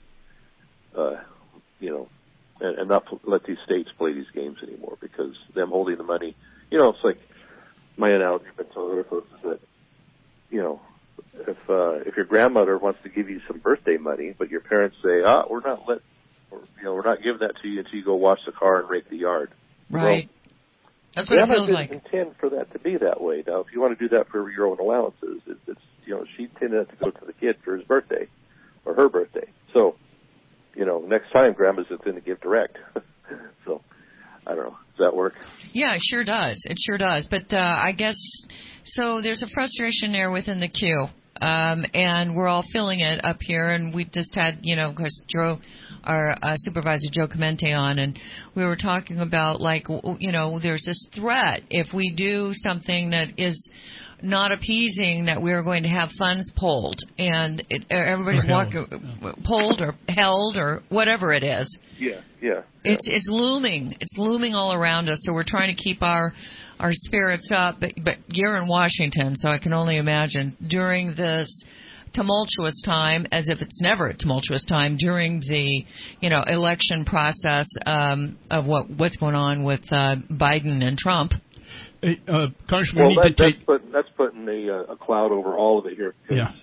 uh, you know, and, and not let these states play these games anymore, because them holding the money, you know, it's like my analogy I've been telling other folks is that, you know, if uh, if your grandmother wants to give you some birthday money, but your parents say, ah, we're not let, or, you know, we're not giving that to you until you go wash the car and rake the yard. Right. Well, that's what it feels like. Grandma didn't intend for that to be that way. Now, if you want to do that for your own allowances, it, it's, you know, she intended that to go to the kid for his birthday or her birthday. So, you know, next time Grandma's going to give direct. So, I don't know. Does that work? Yeah, it sure does. It sure does. But uh, I guess, so there's a frustration there within the queue. Um, and we're all feeling it up here. And we just had, you know, because Joe, our uh, supervisor, Joe Clemente, on, and we were talking about, like, you know, there's this threat if we do something that is not appeasing, that we are going to have funds pulled, and it, everybody's walking, yeah. pulled or held or whatever it is. Yeah, yeah, yeah. It's it's looming. It's looming all around us. So we're trying to keep our our spirits up. But, but you're in Washington, so I can only imagine during this tumultuous time, as if it's never a tumultuous time, during the, you know, election process um, of what what's going on with uh, Biden and Trump. Hey, uh, Congressman, well, we that, need to that's, take... put, that's putting a, a cloud over all of it here. Yeah.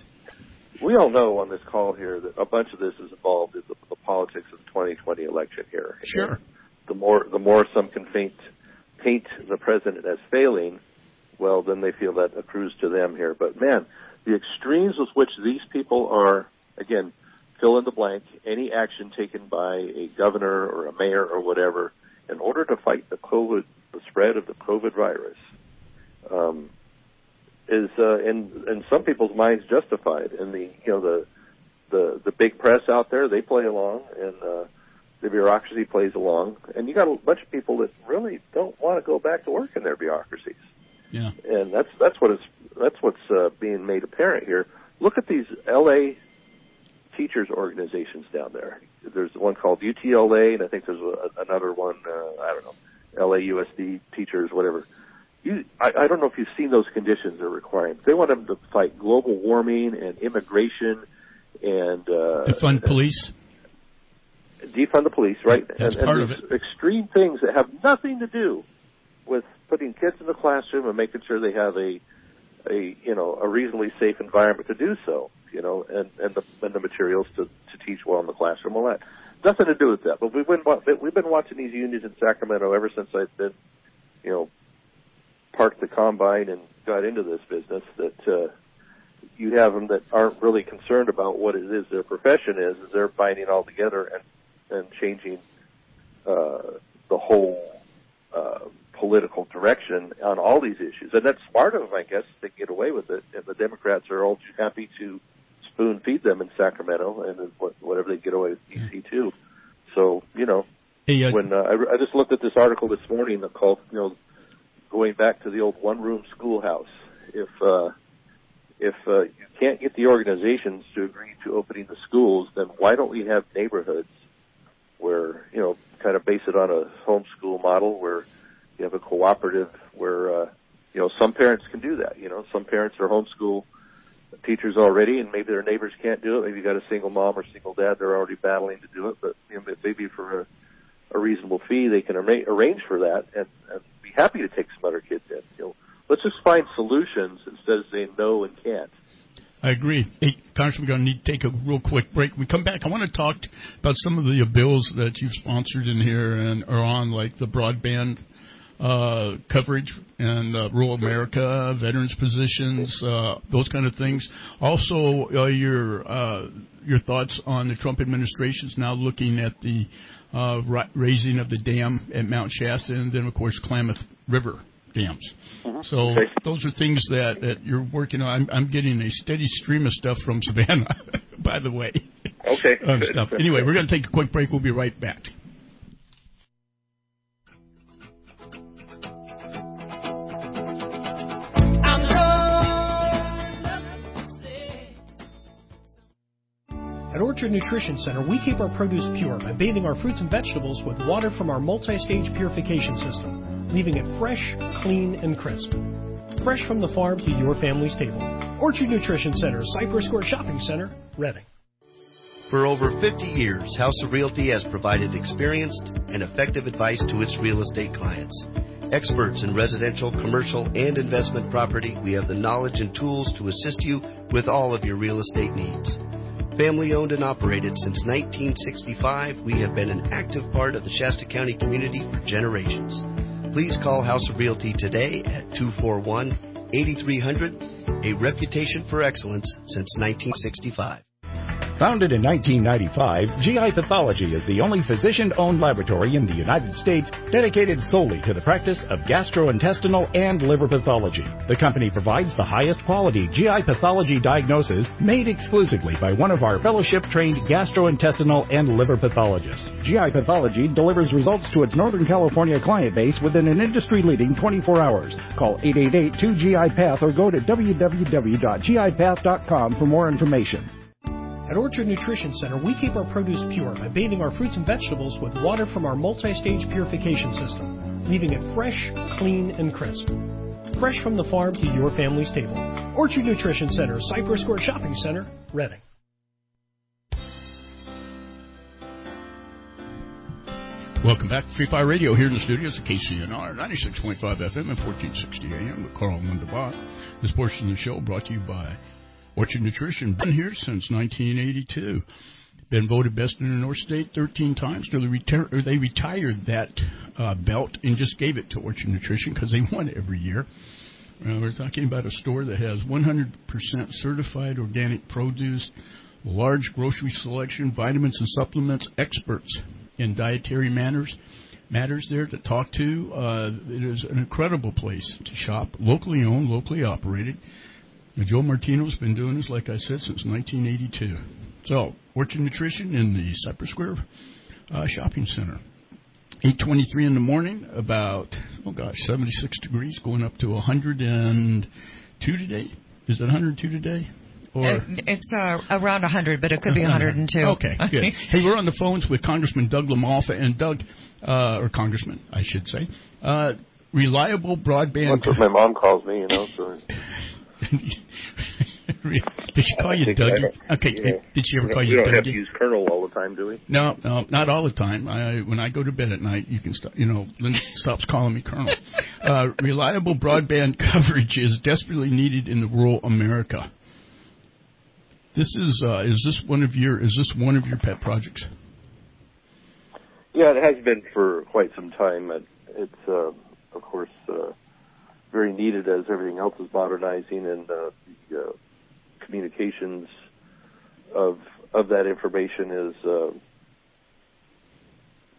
We all know on this call here that a bunch of this is involved in the, the politics of the twenty twenty election here. Sure. And the more the more some can paint, paint the president as failing, well, then they feel that accrues to them here. But, man, the extremes with which these people are, again, fill in the blank, any action taken by a governor or a mayor or whatever in order to fight the COVID, the spread of the COVID virus, um, is uh, in in some people's minds justified. And the you know the the the big press out there, they play along, and uh, the bureaucracy plays along, and you got a bunch of people that really don't want to go back to work in their bureaucracies. Yeah. And that's that's what it's that's what's uh, being made apparent here. Look at these L A teachers organizations down there. There's one called U T L A, and I think there's a, another one. Uh, I don't know, L A U S D teachers, whatever. You, I, I don't know if you've seen those conditions they're requiring. They want them to fight global warming and immigration and uh, defund police. Defund the police, right? That's and, part and of it. Extreme things that have nothing to do with putting kids in the classroom and making sure they have a, a you know, a reasonably safe environment to do so, you know, and, and the and the materials to, to teach well in the classroom. All that nothing to do with that. But we've been we've been watching these unions in Sacramento ever since I've been, you know, parked the combine and got into this business. That uh, you have them that aren't really concerned about what it is their profession is. Is they're binding all together and and changing uh, the whole uh, political direction on all these issues. And that's smart of them, I guess, to get away with it. And the Democrats are all too happy to spoon feed them in Sacramento and whatever they get away with D C too. So, you know, hey, uh, when uh, I, I just looked at this article this morning that called, you know, going back to the old one-room schoolhouse. If uh, if uh, you can't get the organizations to agree to opening the schools, then why don't we have neighborhoods where, you know, kind of base it on a homeschool model where you have a cooperative where, uh, you know, some parents can do that. You know, some parents are homeschool teachers already, and maybe their neighbors can't do it. Maybe you got a single mom or single dad; they're already battling to do it. But you know, maybe for a, a reasonable fee, they can arra- arrange for that and, and be happy to take some other kids in. You know, let's just find solutions instead of saying no and can't. I agree. Hey, Congressman, we're going to need to take a real quick break. When we come back, I want to talk about some of the bills that you've sponsored in here and are on, like the broadband Uh, coverage and uh, rural America, veterans positions, uh, those kind of things. Also, uh, your uh, your thoughts on the Trump administration's now looking at the uh, ra- raising of the dam at Mount Shasta, and then of course Klamath River dams. Mm-hmm. So okay. Those are things that, that you're working on. I'm, I'm getting a steady stream of stuff from Savannah, by the way. Okay. um, stuff. Anyway, we're going to take a quick break. We'll be right back. At Orchard Nutrition Center, we keep our produce pure by bathing our fruits and vegetables with water from our multi-stage purification system, leaving it fresh, clean, and crisp. Fresh from the farm to your family's table. Orchard Nutrition Center, Cypress Square Shopping Center, Reading. For over fifty years, House of Realty has provided experienced and effective advice to its real estate clients. Experts in residential, commercial, and investment property, we have the knowledge and tools to assist you with all of your real estate needs. Family owned and operated since nineteen sixty-five, we have been an active part of the Shasta County community for generations. Please call House of Realty today at two four one, eight three zero zero, a reputation for excellence since nineteen sixty-five. Founded in nineteen ninety-five, G I Pathology is the only physician-owned laboratory in the United States dedicated solely to the practice of gastrointestinal and liver pathology. The company provides the highest quality G I pathology diagnosis made exclusively by one of our fellowship-trained gastrointestinal and liver pathologists. G I Pathology delivers results to its Northern California client base within an industry-leading twenty-four hours. Call eight eight eight, two G I Path or go to w w w dot g i path dot com for more information. At Orchard Nutrition Center, we keep our produce pure by bathing our fruits and vegetables with water from our multi-stage purification system, leaving it fresh, clean, and crisp. Fresh from the farm to your family's table. Orchard Nutrition Center, Cypress Square Shopping Center, Reading. Welcome back to Free Fire Radio here in the studios at K C N R, ninety-six point five F M and fourteen sixty A M with Carl Wunderbaugh. This portion of the show brought to you by Orchard Nutrition. Been here since nineteen eighty-two. Been voted best in the North State thirteen times. They, reti- or they retired that uh, belt and just gave it to Orchard Nutrition because they won it every year. Uh, we're talking about a store that has one hundred percent certified organic produce, large grocery selection, vitamins and supplements, experts in dietary matters. Matters there to talk to. Uh, it is an incredible place to shop, locally owned, locally operated. Joe Martino's been doing this, like I said, since nineteen eighty-two. So, Orchard Nutrition in the Cypress Square uh, Shopping Center. eight twenty-three in the morning, about, oh gosh, seventy-six degrees, going up to one hundred two today. Is it one hundred two today? Or It's uh, around one hundred, but it could be one hundred two. Okay, good. Hey, we're on the phones with Congressman Doug LaMalfa. And Doug, uh, or Congressman, I should say, uh, reliable broadband... That's what my mom calls me, you know, so... Did she call you Dougie? Okay. Yeah. Did she ever call you Dougie? We don't have to use Colonel all the time, do we? No, no, not all the time. I, when I go to bed at night, you can stop. You know, Linda stops calling me Colonel. Uh, reliable broadband coverage is desperately needed in the rural America. This is uh, is this one of your is this one of your pet projects? Yeah, it has been for quite some time. It's uh, of course. Uh, very needed as everything else is modernizing, and uh, the uh, communications of of that information is uh,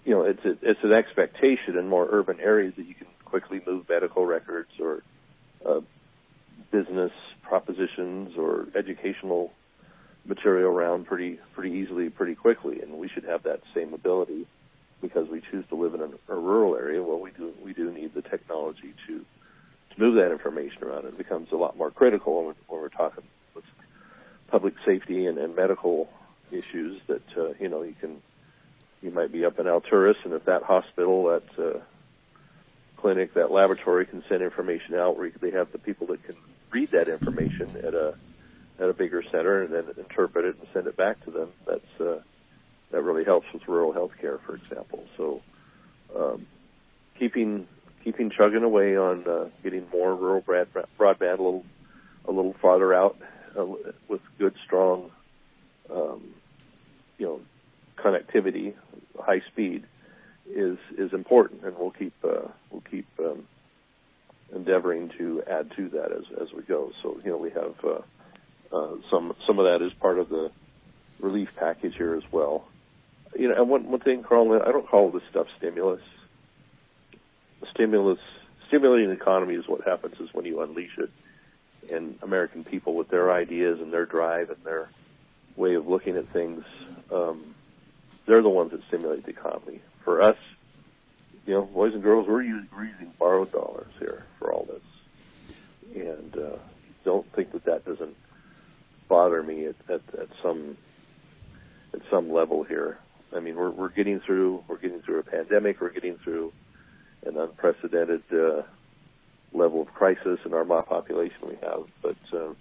you know, it's a, it's an expectation in more urban areas that you can quickly move medical records or uh, business propositions or educational material around pretty pretty easily, pretty quickly, and we should have that same ability because we choose to live in a, a rural area. Well, we do we do need the technology to to move that information around. It becomes a lot more critical when we're, when we're talking with public safety and, and medical issues. That uh, you know you can you might be up in Alturas, and if that hospital, that uh, clinic, that laboratory can send information out, where they have the people that can read that information at a at a bigger center and then interpret it and send it back to them. That's uh, that really helps with rural healthcare, for example. So um, keeping keeping chugging away on uh, getting more rural broadband a little a little farther out uh, with good, strong, um, you know, connectivity, high speed is is important, and we'll keep uh, we'll keep um, endeavoring to add to that as as we go. So you know we have uh, uh, some some of that is part of the relief package here as well. You know, and one one thing, Carl, I don't call this stuff stimulus. Stimulus stimulating the economy is what happens is when you unleash it, and American people with their ideas and their drive and their way of looking at things, um, they're the ones that stimulate the economy. For us, you know, boys and girls, we're using, we're using borrowed dollars here for all this, and uh, don't think that that doesn't bother me at, at, at some at some level here. I mean, we're we're getting through we're getting through a pandemic. We're getting through an unprecedented uh, level of crisis in our population we have. But uh,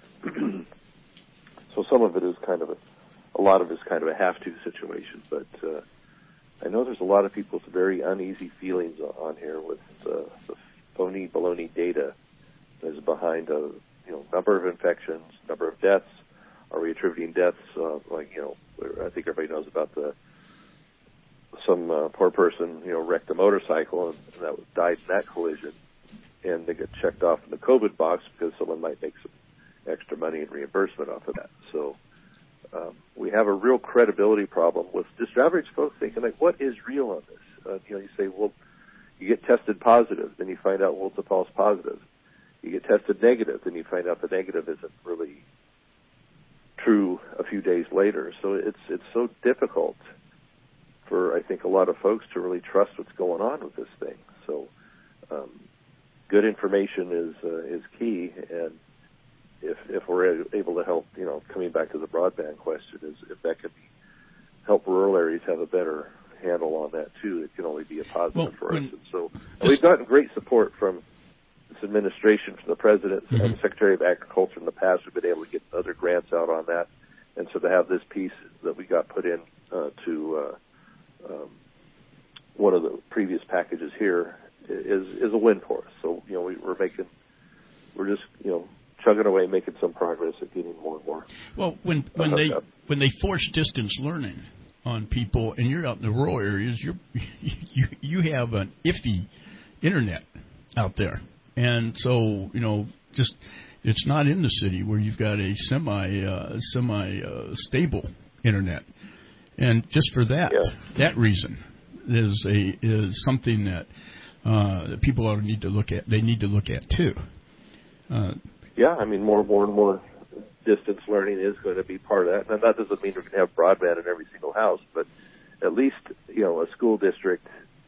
so some of it is kind of a, a lot of it is kind of a have-to situation. But uh, I know there's a lot of people with very uneasy feelings on here with uh, the phony baloney data that is behind a you know number of infections, number of deaths. Are we attributing deaths uh, like you know? I think everybody knows about the some uh, poor person, you know, wrecked a motorcycle and, and that was, died in that collision, and they get checked off in the COVID box because someone might make some extra money in reimbursement off of that. So um, we have a real credibility problem with just average folks thinking, like, what is real on this? Uh, you know, you say, well, you get tested positive, then you find out, well, it's a false positive. You get tested negative, then you find out the negative isn't really true a few days later. So it's it's so difficult for, I think, a lot of folks to really trust what's going on with this thing. So um, good information is uh, is key, and if if we're able to help, you know, coming back to the broadband question, is if that could be, help rural areas have a better handle on that too, it can only be a positive well, for us. And so and we've gotten great support from this administration, from the President mm-hmm. and the Secretary of Agriculture in the past. We've been able to get other grants out on that, and so to have this piece that we got put in uh, to uh, um, one of the previous packages here is is a win for us. So you know we, we're making, we're just you know chugging away, making some progress and getting more and more. Well, when when they up. when they force distance learning on people, and you're out in the rural areas, you're you you have an iffy internet out there. And so, you know, just it's not in the city where you've got a semi uh, semi uh, stable internet, and just for that yeah. that reason is a is something that uh, that people ought to need to look at. They need to look at too. Uh, yeah, I mean, more more and more distance learning is going to be part of that, and that doesn't mean we're going to have broadband in every single house, but at least you know a school district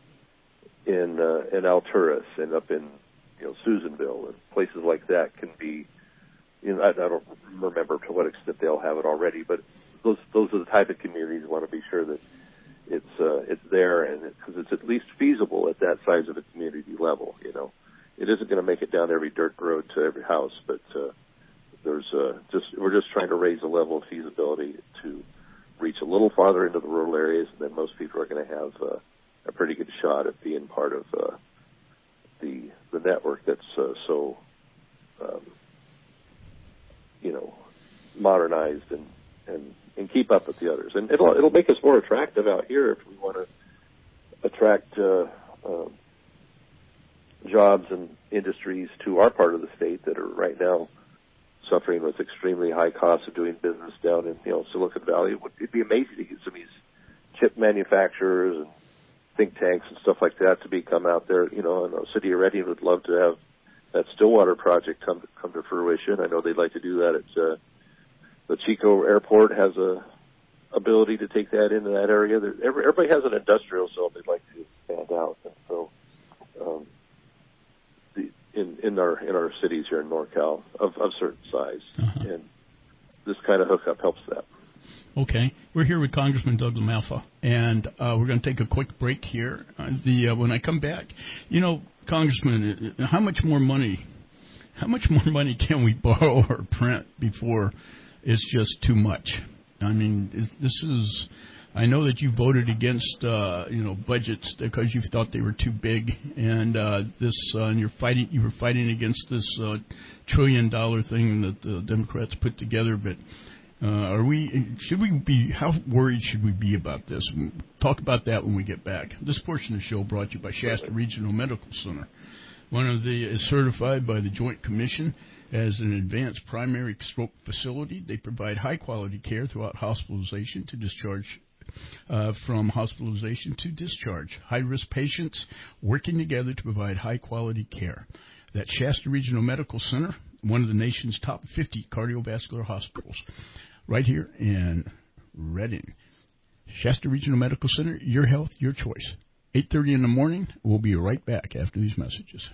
in uh, in Alturas and up in you know, Susanville and places like that can be, you know, I, I don't remember to what extent they'll have it already, but those those are the type of communities who want to be sure that it's uh, it's there and because it, it's at least feasible at that size of a community level. You know, it isn't going to make it down every dirt road to every house, but uh, there's uh, just we're just trying to raise the level of feasibility to reach a little farther into the rural areas, and then most people are going to have uh, a pretty good shot at being part of. Uh, the the network that's uh, so um, you know modernized and, and and keep up with the others, and it'll it'll make us more attractive out here if we want to attract uh, uh, jobs and industries to our part of the state that are right now suffering with extremely high costs of doing business down in you know Silicon Valley. It'd be amazing to get some of these chip manufacturers and think tanks and stuff like that to become out there. You know, and the city of Redding would love to have that Stillwater project come to, come to fruition. I know they'd like to do that at uh, the Chico Airport has a ability to take that into that area. There, everybody has an industrial zone they'd like to expand out, and so um, the, in in our in our cities here in NorCal of of certain size, uh-huh. and this kind of hookup helps that. Okay, we're here with Congressman Doug LaMalfa, and uh, we're going to take a quick break here. Uh, the uh, when I come back, you know, Congressman, how much more money, how much more money can we borrow or print before it's just too much? I mean, is, this is. I know that you voted against, uh, you know, budgets because you thought they were too big, and uh, this, uh, and you're fighting. You were fighting against this uh, trillion-dollar thing that the Democrats put together, but. Uh, are we? Should we be? How worried should we be about this? We'll talk about that when we get back. This portion of the show brought to you by Shasta Regional Medical Center. One of the is certified by the Joint Commission as an advanced primary stroke facility. They provide high quality care throughout hospitalization to discharge. Uh, from hospitalization to discharge. High risk patients working together to provide high quality care. That's Shasta Regional Medical Center, one of the nation's top fifty cardiovascular hospitals. Right here in Redding. Shasta Regional Medical Center, your health, your choice. eight thirty in the morning. We'll be right back after these messages.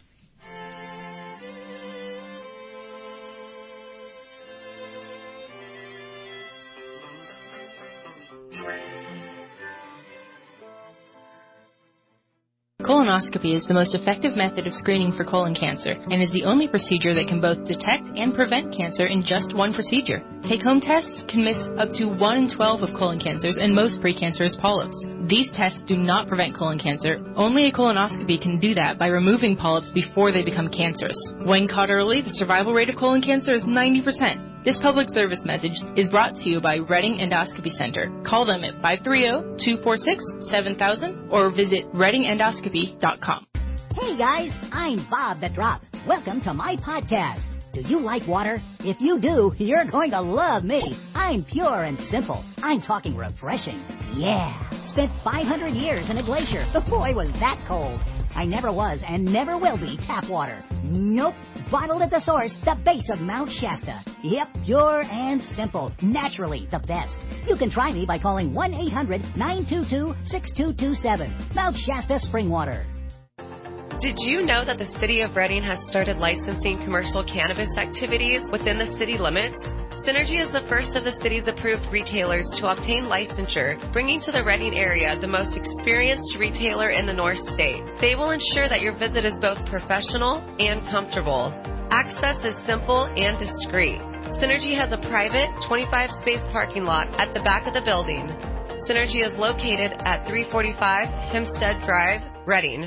Colonoscopy is the most effective method of screening for colon cancer and is the only procedure that can both detect and prevent cancer in just one procedure. Take-home tests can miss up to one in twelve of colon cancers and most precancerous polyps. These tests do not prevent colon cancer. Only a colonoscopy can do that by removing polyps before they become cancerous. When caught early, the survival rate of colon cancer is ninety percent. This public service message is brought to you by Redding Endoscopy Center. Call them at five three zero, two four six, seven thousand or visit redding endoscopy dot com. Hey guys, I'm Bob the Drop. Welcome to my podcast. Do you like water? If you do, you're going to love me. I'm pure and simple. I'm talking refreshing. Yeah. Spent five hundred years in a glacier. Boy, was that cold. I never was and never will be tap water. Nope. Bottled at the source, the base of Mount Shasta. Yep, pure and simple. Naturally the best. You can try me by calling one eight hundred nine two two six two two seven. Mount Shasta Spring Water. Did you know that the City of Redding has started licensing commercial cannabis activities within the city limits? Synergy is the first of the city's approved retailers to obtain licensure, bringing to the Redding area the most experienced retailer in the North State. They will ensure that your visit is both professional and comfortable. Access is simple and discreet. Synergy has a private twenty-five space parking lot at the back of the building. Synergy is located at three forty-five Hempstead Drive, Redding.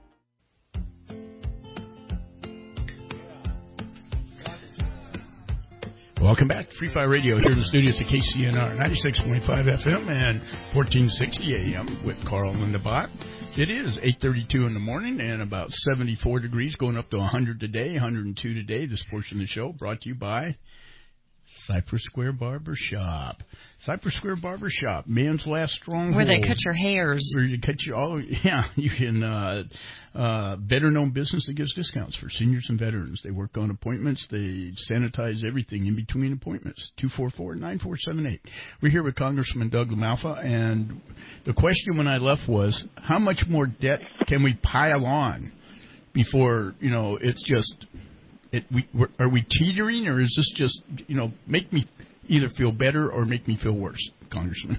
Welcome back to Free Fire Radio here in the studios at K C N R ninety-six point five F M and fourteen sixty A M with Carl and the Bot. It is eight thirty-two in the morning and about seventy-four degrees, going up to one hundred today, one hundred two today. This portion of the show brought to you by Cypress Square Barber Shop. Cypress Square Barber Shop, man's last stronghold. Where they cut your hairs. Where you cut your, oh, yeah, you can, uh, uh, better known business that gives discounts for seniors and veterans. They work on appointments. They sanitize everything in between appointments. two four four, nine four seven eight. We're here with Congressman Doug LaMalfa, and the question when I left was, how much more debt can we pile on before, you know, it's just... It, we, are we teetering, or is this just, you know, make me either feel better or make me feel worse, Congressman?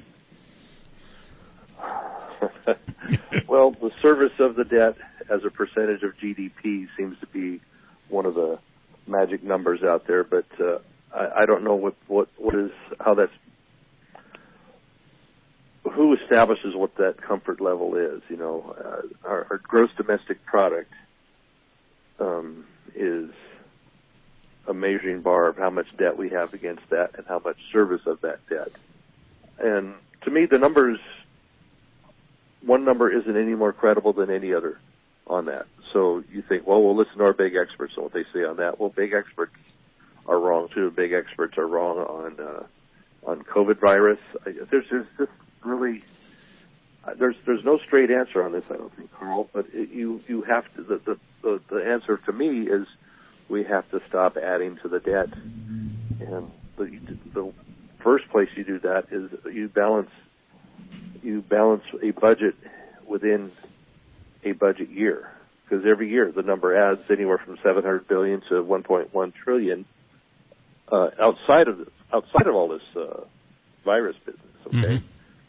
Well, the service of the debt as a percentage of G D P seems to be one of the magic numbers out there, but uh, I, I don't know what, what, what is, how that's, who establishes what that comfort level is, you know. Uh, our, our gross domestic product um, is a measuring bar of how much debt we have against that and how much service of that debt. And to me, the numbers, one number isn't any more credible than any other on that. So you think, well, we'll listen to our big experts and what they say on that. Well, big experts are wrong too. Big experts are wrong on uh, on COVID virus. I, there's, there's just really, there's there's no straight answer on this, I don't think, Carl. But it, you you have to the, the the the answer to me is we have to stop adding to the debt, and the the first place you do that is you balance you balance a budget within a budget year, because every year the number adds anywhere from seven hundred billion to one point one trillion uh, outside of outside of all this uh, virus business. Okay. Mm-hmm.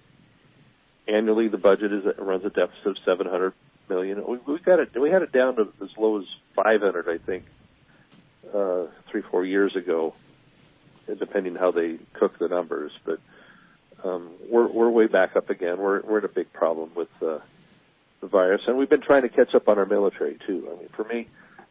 Annually, the budget is runs a deficit of seven hundred million. We, we got it. We had it down to as low as five hundred, I think, uh, three, four years ago, depending how they cook the numbers. But um, we're we're way back up again. We're we're in a big problem with uh, the virus, and we've been trying to catch up on our military too. I mean, for me,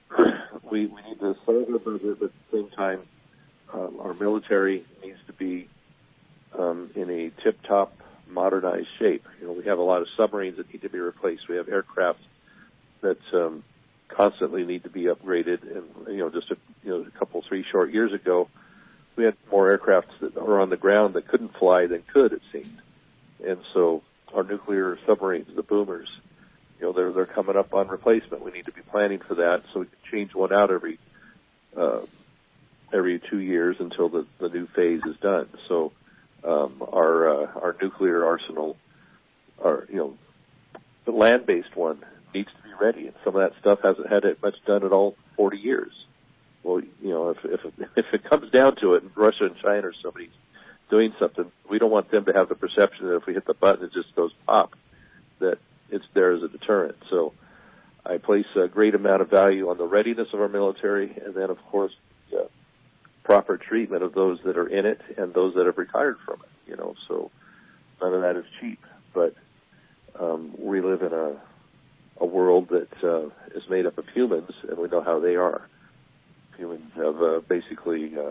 we we need to size our budget, but at the same time, um, our military needs to be um, in a tip-top, modernized shape. You know, we have a lot of submarines that need to be replaced. We have aircraft that um, constantly need to be upgraded. And you know, just a, you know, a couple, three short years ago, we had more aircraft that were on the ground that couldn't fly than could, it seemed. And so, our nuclear submarines, the boomers, you know, they're they're coming up on replacement. We need to be planning for that, so we can change one out every uh, every two years until the the new phase is done. So. Um, our uh, our nuclear arsenal, our you know, the land-based one needs to be ready, and some of that stuff hasn't had it much done at all forty years. Well, you know, if if if it comes down to it, and Russia and China or somebody's doing something, we don't want them to have the perception that if we hit the button, it just goes pop, that it's there as a deterrent. So, I place a great amount of value on the readiness of our military, and then of course. Uh, proper treatment of those that are in it and those that have retired from it, you know, so none of that is cheap. But um, we live in a a world that uh, is made up of humans, and we know how they are. Humans have uh, basically uh,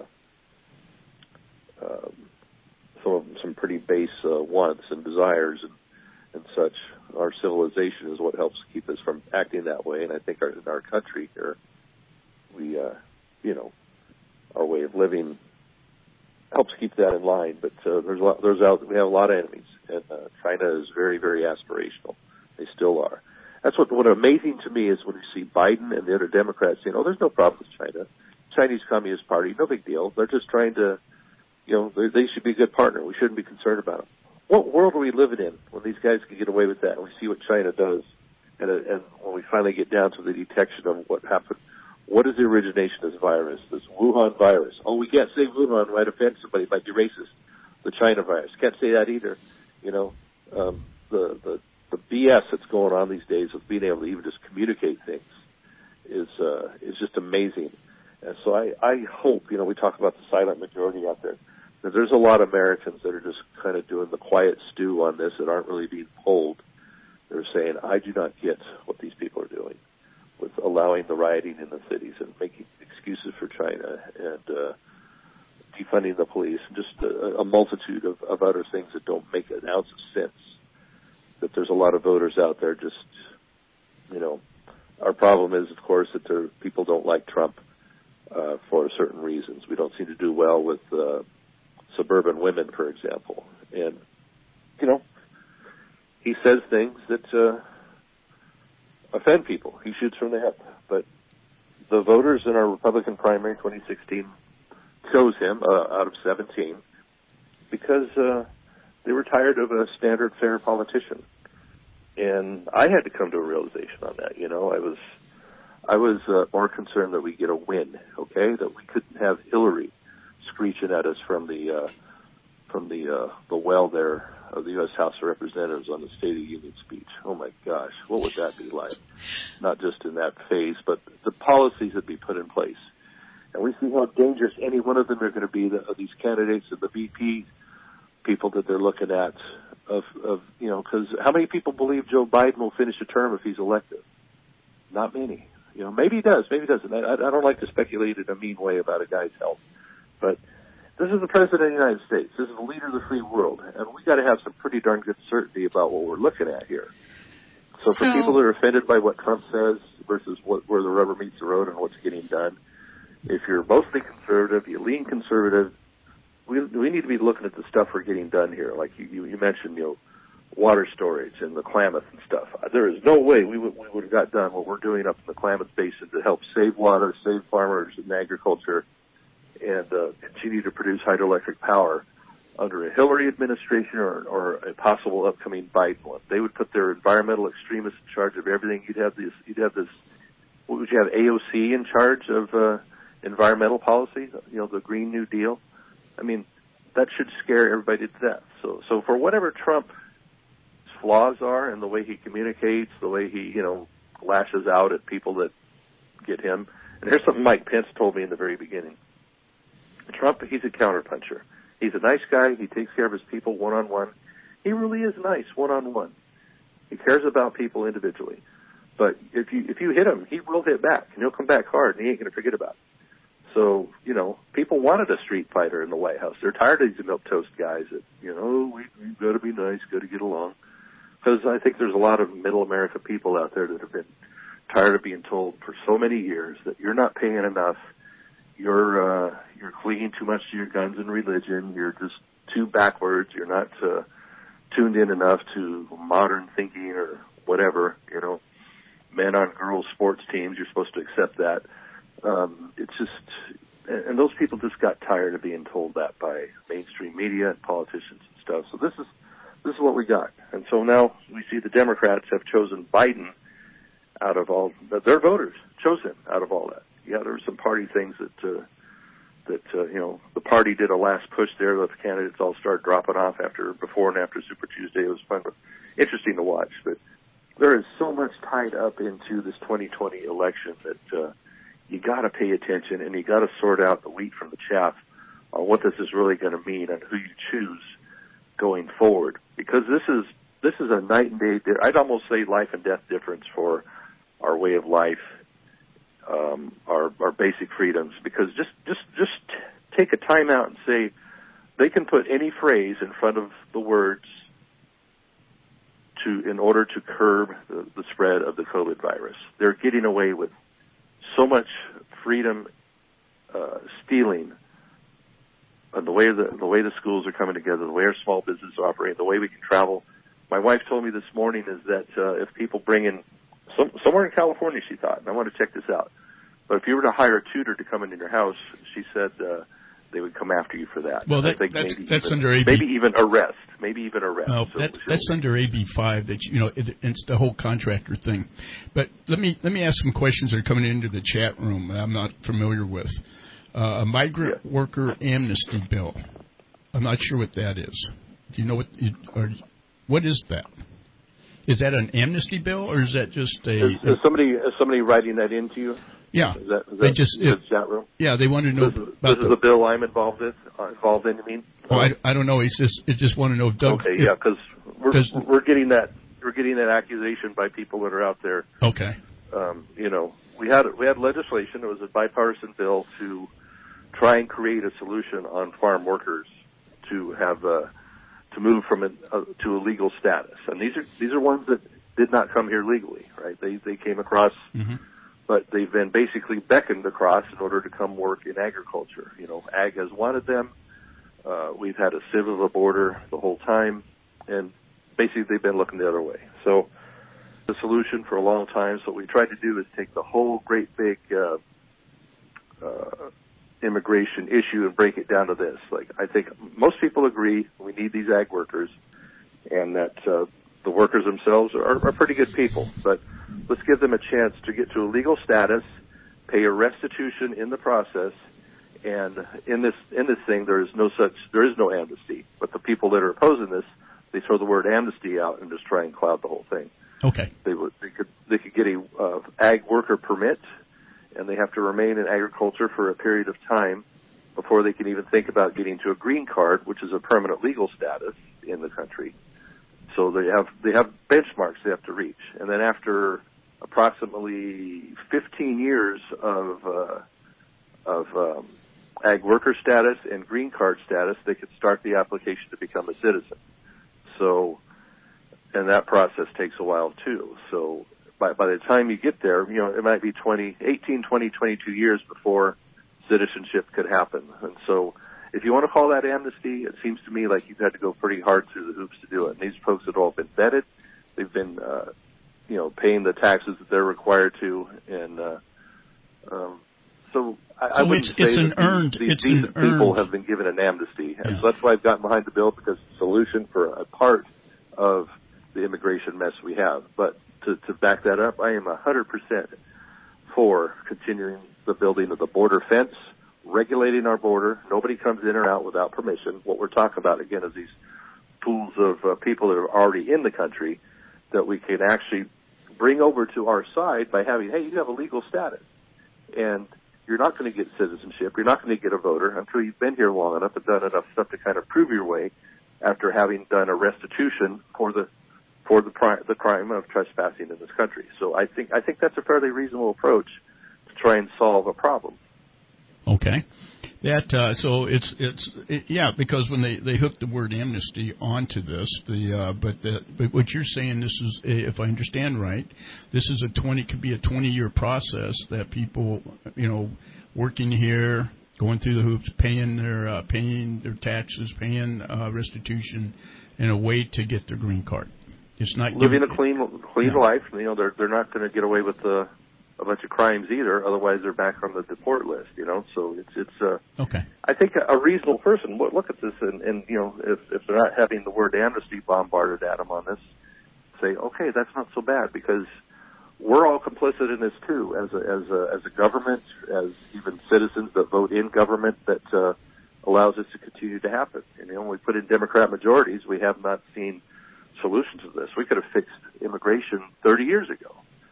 um, some of them, some pretty base uh, wants and desires and, and such. Our civilization is what helps keep us from acting that way, and I think our, in our country here, we, uh, you know, our way of living helps keep that in line, but uh, there's a lot, there's out, we have a lot of enemies, and uh, China is very, very aspirational. They still are. That's what what amazing to me is when you see Biden and the other Democrats saying, "Oh, there's no problem with China, Chinese Communist Party, no big deal. They're just trying to, you know, they, they should be a good partner. We shouldn't be concerned about them." What world are we living in when these guys can get away with that? And we see what China does, and, uh, and when we finally get down to the detection of what happened. What is the origination of this virus, this Wuhan virus? Oh, we can't say Wuhan might offend somebody, might be racist. The China virus. Can't say that either. You know, um, the, the, the B S that's going on these days of being able to even just communicate things is, uh, is just amazing. And so I, I hope, you know, we talk about the silent majority out there, that there's a lot of Americans that are just kind of doing the quiet stew on this that aren't really being polled. They're saying, I do not get what these people are doing with allowing the rioting in the cities and making excuses for China and uh, defunding the police, and just a, a multitude of, of other things that don't make an ounce of sense. That there's a lot of voters out there just, you know, our problem is, of course, that there, people don't like Trump uh, for certain reasons. We don't seem to do well with uh, suburban women, for example. And, you know, he says things that... Uh, offend people. He shoots from the hip. But the voters in our Republican primary twenty sixteen chose him uh, out of seventeen because uh, they were tired of a standard fair politician. And I had to come to a realization on that. You know, I was I was uh, more concerned that we get a win, okay, that we couldn't have Hillary screeching at us from the uh, from the uh, the well there of the U S House of Representatives on the State of the Union speech. Oh my gosh, what would that be like? Not just in that phase, but the policies that be put in place. And we see how dangerous any one of them are going to be, the, of these candidates and the V P people that they're looking at. Of, of you know, because how many people believe Joe Biden will finish a term if he's elected? Not many. You know, maybe he does, maybe he doesn't. I, I don't like to speculate in a mean way about a guy's health, but this is the President of the United States. This is the leader of the free world. And we got to have some pretty darn good certainty about what we're looking at here. So, so for people that are offended by what Trump says versus what, where the rubber meets the road and what's getting done, if you're mostly conservative, you lean conservative, we we need to be looking at the stuff we're getting done here. Like you, you, you mentioned, you know, water storage and the Klamath and stuff. There is no way we would, we would have got done what we're doing up in the Klamath Basin to help save water, save farmers and agriculture, and uh, continue to produce hydroelectric power under a Hillary administration or, or a possible upcoming Biden one. They would put their environmental extremists in charge of everything. You'd have this, you'd have this, what would you have, A O C in charge of uh, environmental policy, you know, the Green New Deal? I mean, that should scare everybody to death. So, so for whatever Trump's flaws are and the way he communicates, the way he, you know, lashes out at people that get him, and here's something Mike Pence told me in the very beginning. Trump, he's a counterpuncher. He's a nice guy. He takes care of his people one-on-one. He really is nice one-on-one. He cares about people individually. But if you if you hit him, he will hit back, and he'll come back hard, and he ain't going to forget about it. So, you know, people wanted a street fighter in the White House. They're tired of these milquetoast guys that, you know, we, we've got to be nice, got to get along. Because I think there's a lot of middle America people out there that have been tired of being told for so many years that you're not paying enough, you're uh, you're clinging too much to your guns and religion, you're just too backwards, you're not uh, tuned in enough to modern thinking or whatever, you know, men on girls sports teams, you're supposed to accept that. Um, it's just, and those people just got tired of being told that by mainstream media and politicians and stuff. So this is, this is what we got. And so now we see the Democrats have chosen Biden out of all, their voters chose him out of all that. Yeah, there were some party things that, uh, that, uh, you know, the party did a last push there. The candidates all started dropping off after, before and after Super Tuesday. It was fun, but interesting to watch. But there is so much tied up into this twenty twenty election that, uh, you got to pay attention and you got to sort out the wheat from the chaff on what this is really going to mean and who you choose going forward. Because this is this is a night and day. I'd almost say life and death difference for our way of life, um, our our basic freedoms. Because just just just take a time out and say they can put any phrase in front of the words to in order to curb the, the spread of the COVID virus. They're getting away with so much freedom uh, stealing, and the way the the way the schools are coming together, the way our small businesses are operating, the way we can travel. My wife told me this morning is that uh, if people bring in some, somewhere in California, she thought, and I want to check this out. But if you were to hire a tutor to come into your house, she said uh, they would come after you for that. Well, that, I think that's maybe that's even, under A B. Maybe even arrest. Maybe even arrest. Well, so, that, so, that's under A B five. That you know, it, it's the whole contractor thing. But let me let me ask some questions that are coming into the chat room that I'm not familiar with. Uh, a migrant yeah. worker amnesty bill. I'm not sure what that is. Do you know what? You, or what is that? Is that an amnesty bill, or is that just a? Is, is somebody is somebody writing that into you? Yeah, is that, is they that, just is if, chat room. Yeah, they want to know this is, about this the, is the bill I'm involved in. Uh, involved in, you mean? Oh, I, I don't know. It's just it just want to know. Doug, okay, if, yeah, because we're we're getting that we're getting that accusation by people that are out there. Okay. Um, you know, we had we had legislation. It was a bipartisan bill to try and create a solution on farm workers to have uh, to move from a, uh, to a legal status, and these are these are ones that did not come here legally, right? They they came across, mm-hmm. but they've been basically beckoned across in order to come work in agriculture. You know, ag has wanted them. Uh, we've had a sieve of a border the whole time, and basically they've been looking the other way. So the solution for a long time, so what we tried to do is take the whole great big uh, uh, immigration issue and break it down to this. Like, I think most people agree we need these ag workers, and that uh, the workers themselves are, are pretty good people, but let's give them a chance to get to a legal status, pay a restitution in the process, and in this in this thing there is no such there is no amnesty. But the people that are opposing this, they throw the word amnesty out and just try and cloud the whole thing. Okay. They would they could they could get a uh, ag worker permit, and they have to remain in agriculture for a period of time before they can even think about getting to a green card, which is a permanent legal status in the country. So they have they have benchmarks they have to reach, and then after approximately fifteen years of uh, of um, ag worker status and green card status, they could start the application to become a citizen. So, and that process takes a while too. So by by the time you get there, you know, it might be twenty, eighteen, twenty, twenty-two years before citizenship could happen. And so if you want to call that amnesty, it seems to me like you've had to go pretty hard through the hoops to do it. And these folks have all been vetted. They've been, uh, you know, paying the taxes that they're required to. And uh, um, so I, so I wouldn't it's, say it's that an these, earned, these it's decent an people earned. have been given an amnesty. And Yeah. so that's why I've gotten behind the bill, because it's a solution for a part of the immigration mess we have. But to, to back that up, I am one hundred percent for continuing the building of the border fence, regulating our border. Nobody comes in or out without permission. What we're talking about, again, is these pools of uh, people that are already in the country that we can actually bring over to our side by having, hey, you have a legal status. And you're not going to get citizenship. You're not going to get a voter until you've been here long enough and done enough stuff to kind of prove your way after having done a restitution for the for the, pri- the crime of trespassing in this country. So I think I think that's a fairly reasonable approach to try and solve a problem. Okay. That uh, so it's it's it, yeah, because when they, they hooked the word amnesty onto this, the uh, but the, but what you're saying, this is, if I understand right, this is a twenty could be a twenty year process that people, you know, working here, going through the hoops, paying their uh, paying their taxes, paying uh, restitution, in a way to get their green card. It's not living giving, a clean clean yeah. life. You know, they're they're not going to get away with the. a bunch of crimes either, otherwise they're back on the deport list, you know, so it's, it's, uh, okay. I think a, a reasonable person would look at this and, and, you know, if, if they're not having the word amnesty bombarded at them on this, say, okay, that's not so bad, because we're all complicit in this too, as a, as a, as a government, as even citizens that vote in government that, uh, allows this to continue to happen. And, you know, when we put in Democrat majorities, we have not seen solutions to this. We could have fixed immigration thirty years ago.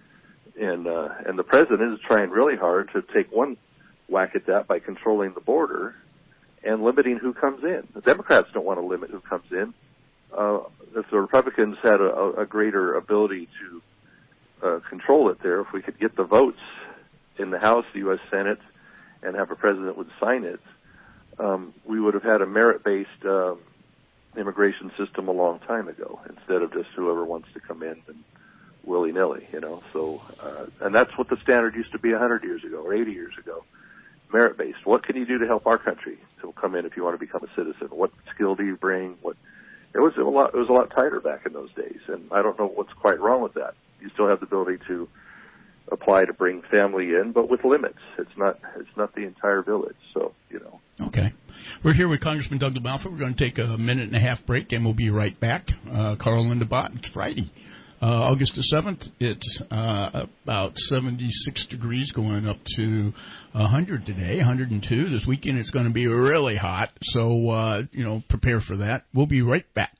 And uh, and the president is trying really hard to take one whack at that by controlling the border and limiting who comes in. The Democrats don't want to limit who comes in. Uh, if the Republicans had a, a greater ability to uh, control it there, if we could get the votes in the House, the U S Senate, and have a president would sign it, um, we would have had a merit-based uh, immigration system a long time ago, instead of just whoever wants to come in and willy-nilly, you know. So, uh, and that's what the standard used to be one hundred years ago or eighty years ago. Merit-based. What can you do to help our country to come in if you want to become a citizen? What skill do you bring? What it was a lot. It was a lot tighter back in those days, and I don't know what's quite wrong with that. You still have the ability to apply to bring family in, but with limits. It's not. It's not the entire village. So, you know. Okay. We're here with Congressman Doug LaBalfa. We're going to take a minute and a half break, and we'll be right back. Uh, Carl and the Bot. It's Friday. Uh, August the seventh, it's uh, about seventy-six degrees, going up to one hundred today, one hundred two. This weekend it's going to be really hot, so, uh, you know, prepare for that. We'll be right back.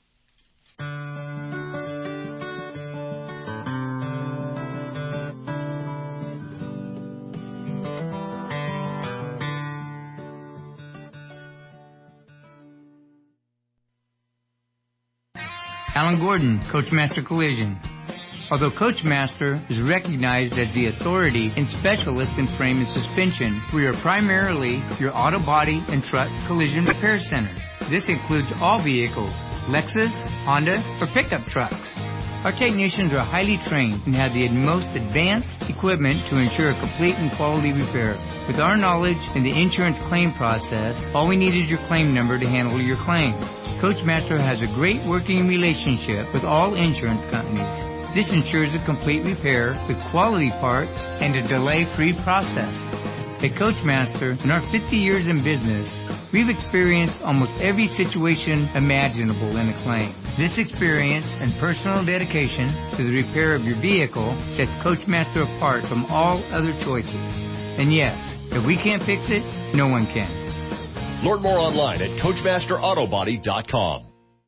Alan Gordon, Coachmaster Collision. Although Coachmaster is recognized as the authority and specialist in frame and suspension, we are primarily your auto body and truck collision repair center. This includes all vehicles, Lexus, Honda, or pickup trucks. Our technicians are highly trained and have the most advanced equipment to ensure a complete and quality repair. With our knowledge in the insurance claim process, all we need is your claim number to handle your claim. Coachmaster has a great working relationship with all insurance companies. This ensures a complete repair with quality parts and a delay-free process. At Coachmaster, in our fifty years in business, we've experienced almost every situation imaginable in a claim. This experience and personal dedication to the repair of your vehicle sets Coachmaster apart from all other choices. And yes, if we can't fix it, no one can. Learn more online at Coachmaster Auto Body dot com.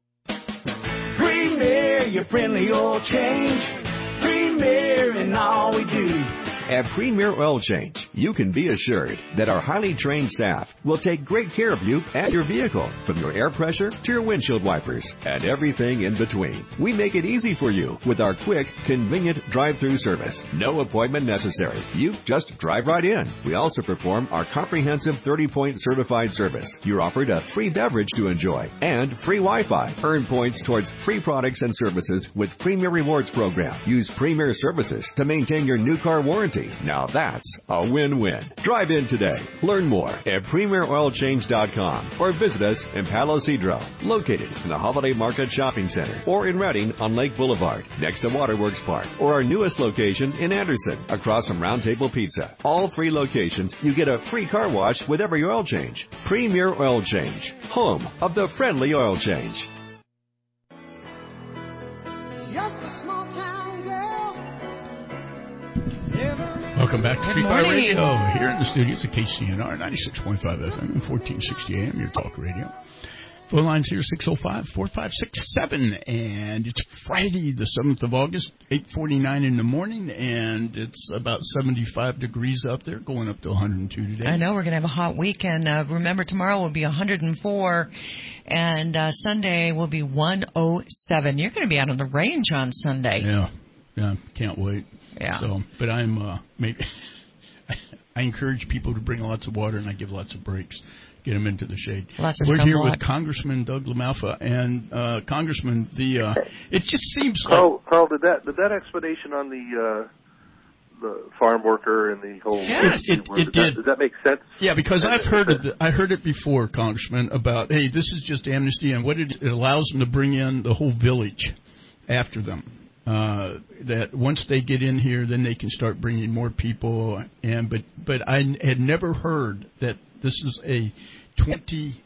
Premier, your friendly oil change. Premier in all we do. At Premier Oil Change, you can be assured that our highly trained staff will take great care of you and your vehicle, from your air pressure to your windshield wipers and everything in between. We make it easy for you with our quick, convenient drive-through service. No appointment necessary. You just drive right in. We also perform our comprehensive thirty-point certified service. You're offered a free beverage to enjoy and free Wi-Fi. Earn points towards free products and services with Premier Rewards program. Use Premier services to maintain your new car warranty. easy. Now that's a win-win. Drive in today. Learn more at premier oil change dot com or visit us in Palo Cedro, located in the Holiday Market Shopping Center, or in Redding on Lake Boulevard, next to Waterworks Park, or our newest location in Anderson, across from Round Table Pizza. All three locations, you get a free car wash with every oil change. Premier Oil Change, home of the friendly oil change. Welcome back to Good Free Fire morning. Radio here in the studios of K C N R ninety-six point five F M and fourteen sixty A M, your talk radio. Phone lines here six oh five, four five six seven, and it's Friday the seventh of August, eight forty-nine in the morning, and it's about seventy-five degrees out there, going up to one hundred two today. I know, we're going to have a hot weekend. Uh, remember, tomorrow will be one hundred four, and uh, Sunday will be one oh seven. You're going to be out on the range on Sunday. Yeah, yeah, can't wait. Yeah. So, but I'm, uh, maybe, I encourage people to bring lots of water, and I give lots of breaks. Get them into the shade. Lots of We're here sunblock. with Congressman Doug LaMalfa, and uh, Congressman, the uh, it just seems Carl, like Carl, did that did that explanation on the uh, the farm worker and the whole Yes, it, it, did, it that, did. Does that make sense? Yeah, because I've heard it. I heard it before, Congressman, about hey, this is just amnesty, and what it, it allows them to bring in the whole village after them. Uh, that once they get in here, then they can start bringing more people. And but but I had never heard that this is a twenty,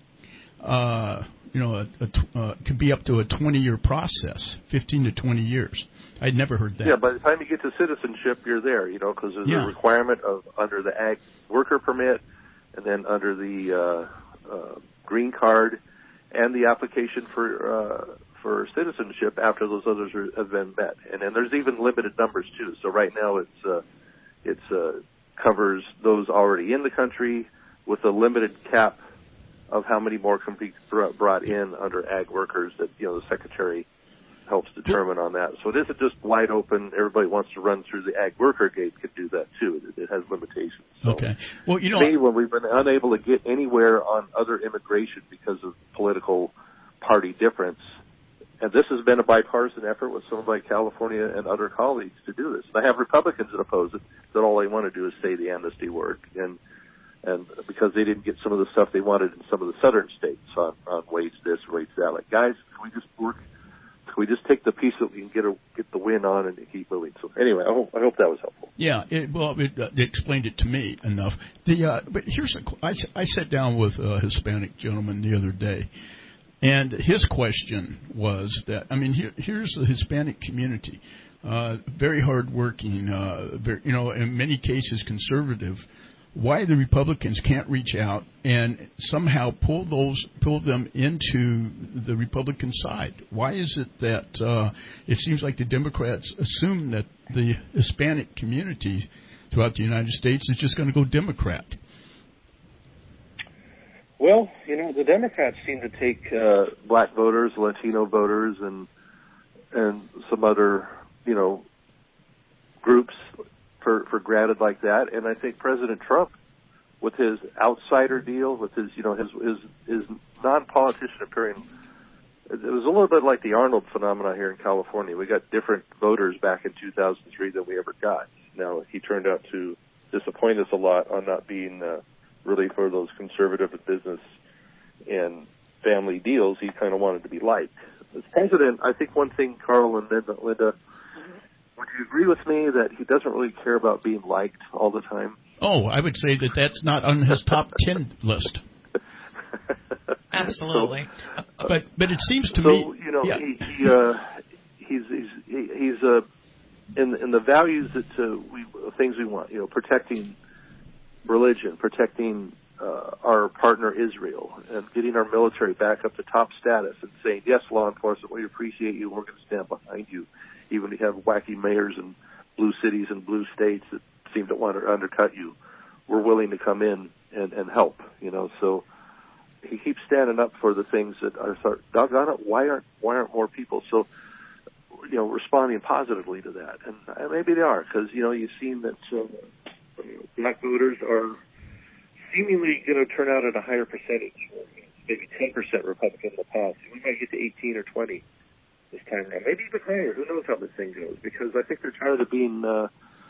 uh, you know, a, a, uh, could be up to a twenty-year process, fifteen to twenty years. I'd never heard that. Yeah, by the time you get to citizenship, you're there, you know, because there's Yeah. a requirement of under the ag worker permit, and then under the uh, uh, green card, and the application for uh, for citizenship after those others are, have been met. And then there's even limited numbers too. So right now it's uh, it's uh, covers those already in the country with a limited cap of how many more can be brought in under ag workers that, you know, the Secretary helps determine on that. So it isn't just wide open. Everybody wants to run through the ag worker gate could do that too. It, it has limitations. So Okay. Well, you know, me, when we've been unable to get anywhere on other immigration because of political party difference, and this has been a bipartisan effort with some of my California and other colleagues to do this. And I have Republicans that oppose it, that all they want to do is say the amnesty word. And and because they didn't get some of the stuff they wanted in some of the southern states on, on wage this, wage that. Like, guys, can we just work? Can we just take the piece that we can get a, get the win on and keep moving? So anyway, I hope, I hope that was helpful. Yeah, it, well, it, uh, it explained it to me enough. The uh, but here's a, I, I sat down with a Hispanic gentleman the other day, and his question was that I mean, here, here's the Hispanic community, uh, very hardworking, uh, very, you know, in many cases conservative. Why the Republicans can't reach out and somehow pull those pull them into the Republican side? Why is it that uh, it seems like the Democrats assume that the Hispanic community throughout the United States is just going to go Democrat? Well, you know, the Democrats seem to take uh, black voters, Latino voters, and and some other, you know, groups for, for granted like that. And I think President Trump, with his outsider deal, with his, you know, his his, his non-politician appearing, it was a little bit like the Arnold phenomenon here in California. We got different voters back in two thousand three than we ever got. Now, he turned out to disappoint us a lot on not being uh, really for those conservative business and family deals. He kind of wanted to be liked. As president, I think one thing, Carl and Linda, Linda, would you agree with me that he doesn't really care about being liked all the time? Oh, I would say that that's not on his top ten list. Absolutely. So, but but it seems to so, me, So you know, yeah. he, he uh, he's he's he's uh, in in the values that uh, we things we want. You know, protecting religion, protecting uh, our partner Israel, and getting our military back up to top status, and saying, yes, law enforcement, we appreciate you. We're going to stand behind you, even if you have wacky mayors in blue cities and blue states that seem to want to undercut you. We're willing to come in and, and help. You know, so he keeps standing up for the things that are. Doggone it, why aren't why aren't more people so, you know, responding positively to that? And maybe they are, because you know you've seen that uh, black voters are seemingly going to turn out at a higher percentage, maybe ten percent Republican in the past. We might get to eighteen or twenty this time around, maybe even higher. Who knows how this thing goes? Because I think they're tired of being uh,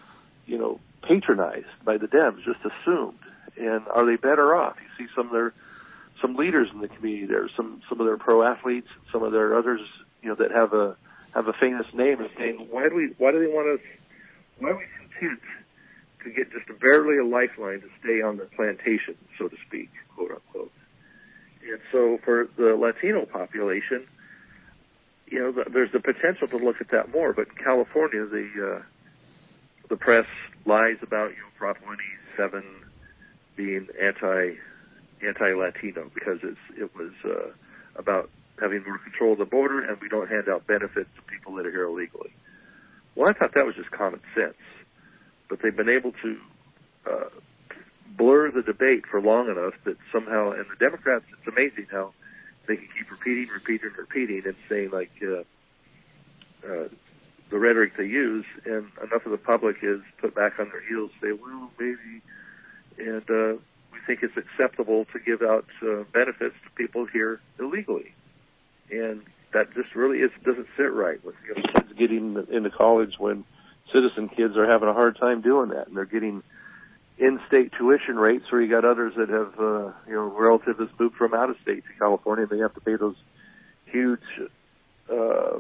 you know, patronized by the Dems, just assumed. And are they better off? You see some of their, some leaders in the community there, some, some of their pro athletes, some of their others, you know, that have a, have a famous name and saying, why do we, why do they want us, why are we content to get just a barely a lifeline to stay on the plantation, so to speak, quote unquote. And so for the Latino population, you know, the, there's the potential to look at that more. But in California, the uh, the press lies about, you know, Prop one eighty-seven being anti anti Latino because it's it was uh, about having more control of the border, and we don't hand out benefits to people that are here illegally. Well, I thought that was just common sense. But they've been able to uh, blur the debate for long enough that somehow, and the Democrats, it's amazing how they can keep repeating, repeating, repeating, and saying, like, uh, uh, the rhetoric they use, and enough of the public is put back on their heels, say, well, maybe, and uh, we think it's acceptable to give out uh, benefits to people here illegally. And that just really is, doesn't sit right with, you know, kids getting into college when citizen kids are having a hard time doing that, and they're getting in-state tuition rates, or you got others that have, uh, you know, relatives that's moved from out of state to California, and they have to pay those huge, uh,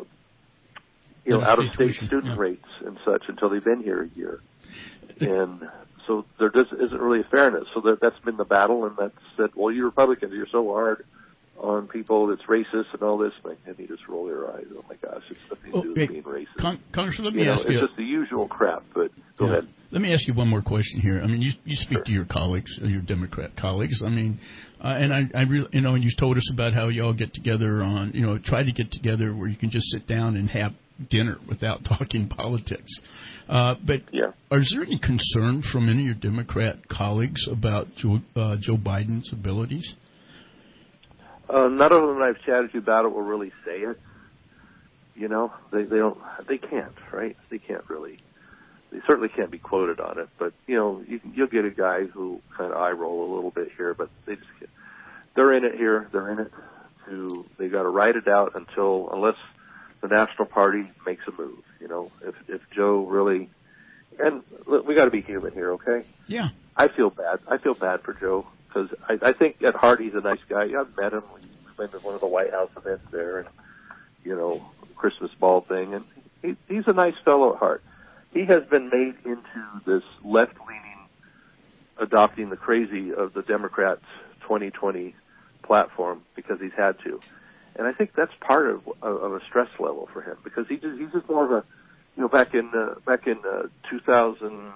you know, out-of-state student yeah. rates and such until they've been here a year. And so there just isn't really a fairness. So that, that's been the battle, and that's said, well, you Republicans, you're so hard on people that's racist and all this, and they just roll their eyes. Oh my gosh, it's nothing to do with being racist. Con- Congressman, let me you know, ask it's you. It's just the usual crap, but go yeah. ahead. Let me ask you one more question here. I mean, you you speak sure. to your colleagues, your Democrat colleagues. I mean, uh, and I, I really, you know, and you told us about how y'all get together on, you know, try to get together where you can just sit down and have dinner without talking politics. Uh, but yeah. is there any concern from any of your Democrat colleagues about Joe, uh, Joe Biden's abilities? Uh, none of them that I've chatted to about it will really say it. You know, they they don't, they can't, right? They can't really. They certainly can't be quoted on it. But you know, you, you'll get a guy who kind of eye roll a little bit here, but they just get, they're in it here. They're in it to. They got to ride it out until unless the National Party makes a move. You know, if if Joe really, and look, we got to be human here, okay? Yeah. I feel bad. I feel bad for Joe. Because I, I think at heart he's a nice guy. I've met him. We've been to one of the White House events there, and you know, Christmas ball thing. And he, he's a nice fellow at heart. He has been made into this left-leaning, adopting the crazy of the Democrats' twenty twenty platform because he's had to. And I think that's part of, of a stress level for him because he just, he's just more of a, you know, back in uh, back in uh, two thousand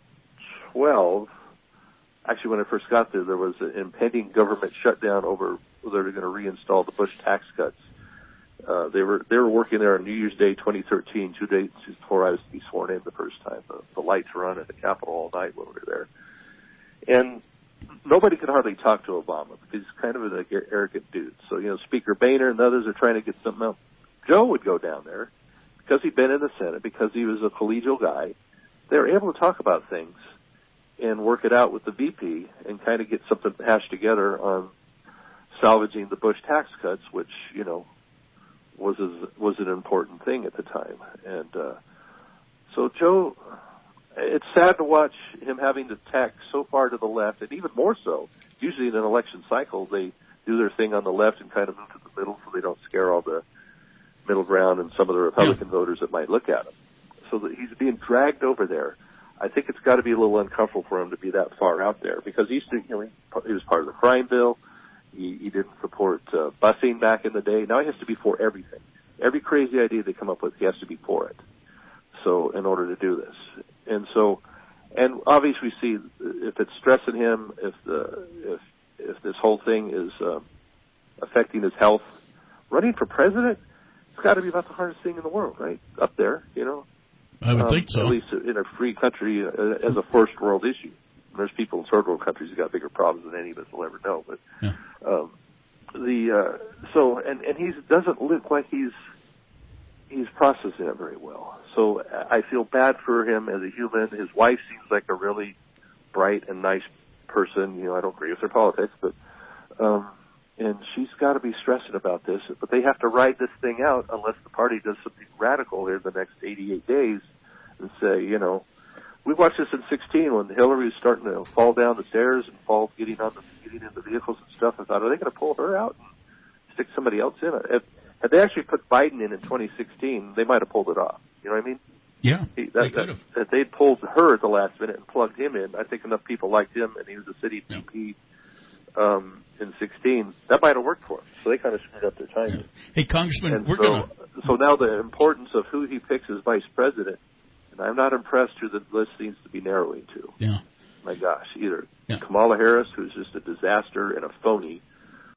twelve. Actually, when I first got there, there was an impending government shutdown over whether they were going to reinstall the Bush tax cuts. Uh, they were they were working there on New Year's Day, twenty thirteen, two days before I was to be sworn in the first time. The, the lights were on at the Capitol all night when we were there, and nobody could hardly talk to Obama because he's kind of an arrogant dude. So you know, Speaker Boehner and others are trying to get something out. Joe would go down there because he'd been in the Senate, because he was a collegial guy. They were able to talk about things and work it out with the V P and kind of get something hashed together on salvaging the Bush tax cuts, which, you know, was a, was an important thing at the time. And uh, so Joe, it's sad to watch him having to tack so far to the left, and even more so. Usually in an election cycle, they do their thing on the left and kind of move to the middle so they don't scare all the middle ground and some of the Republican yeah. voters that might look at him. So that he's being dragged over there. I think it's got to be a little uncomfortable for him to be that far out there because he used to, you know, he, he was part of the crime bill. He, he didn't support uh, busing back in the day. Now he has to be for everything. Every crazy idea they come up with, he has to be for it. So in order to do this, and so, and obviously we see if it's stressing him, if the if if this whole thing is uh, affecting his health, running for president, it's got to be about the hardest thing in the world, right? Up there, you know. I would um, think so. At least in a free country, uh, as a first world issue. There's people in third world countries who got bigger problems than any of us will ever know. But yeah. um, the uh, so and and he doesn't look like he's he's processing it very well. So I feel bad for him as a human. His wife seems like a really bright and nice person. You know, I don't agree with her politics, but um, and she's got to be stressing about this. But they have to ride this thing out unless the party does something radical here the next eighty-eight days and say, you know, we watched this in sixteen when Hillary was starting to fall down the stairs and fall, getting on the, getting into vehicles and stuff. I thought, are they going to pull her out and stick somebody else in? If, had they actually put Biden in in twenty sixteen, they might have pulled it off. You know what I mean? Yeah, he, that, they could have. That, that they'd pulled her at the last minute and plugged him in. I think enough people liked him, and he was a city V P um, in sixteen. That might have worked for him. So they kind of screwed up their timing. Yeah. Hey, Congressman, and we're so, going to... So now the importance of who he picks as vice president, and I'm not impressed who the list seems to be narrowing to. Yeah. My gosh, either yeah. Kamala Harris, who's just a disaster and a phony,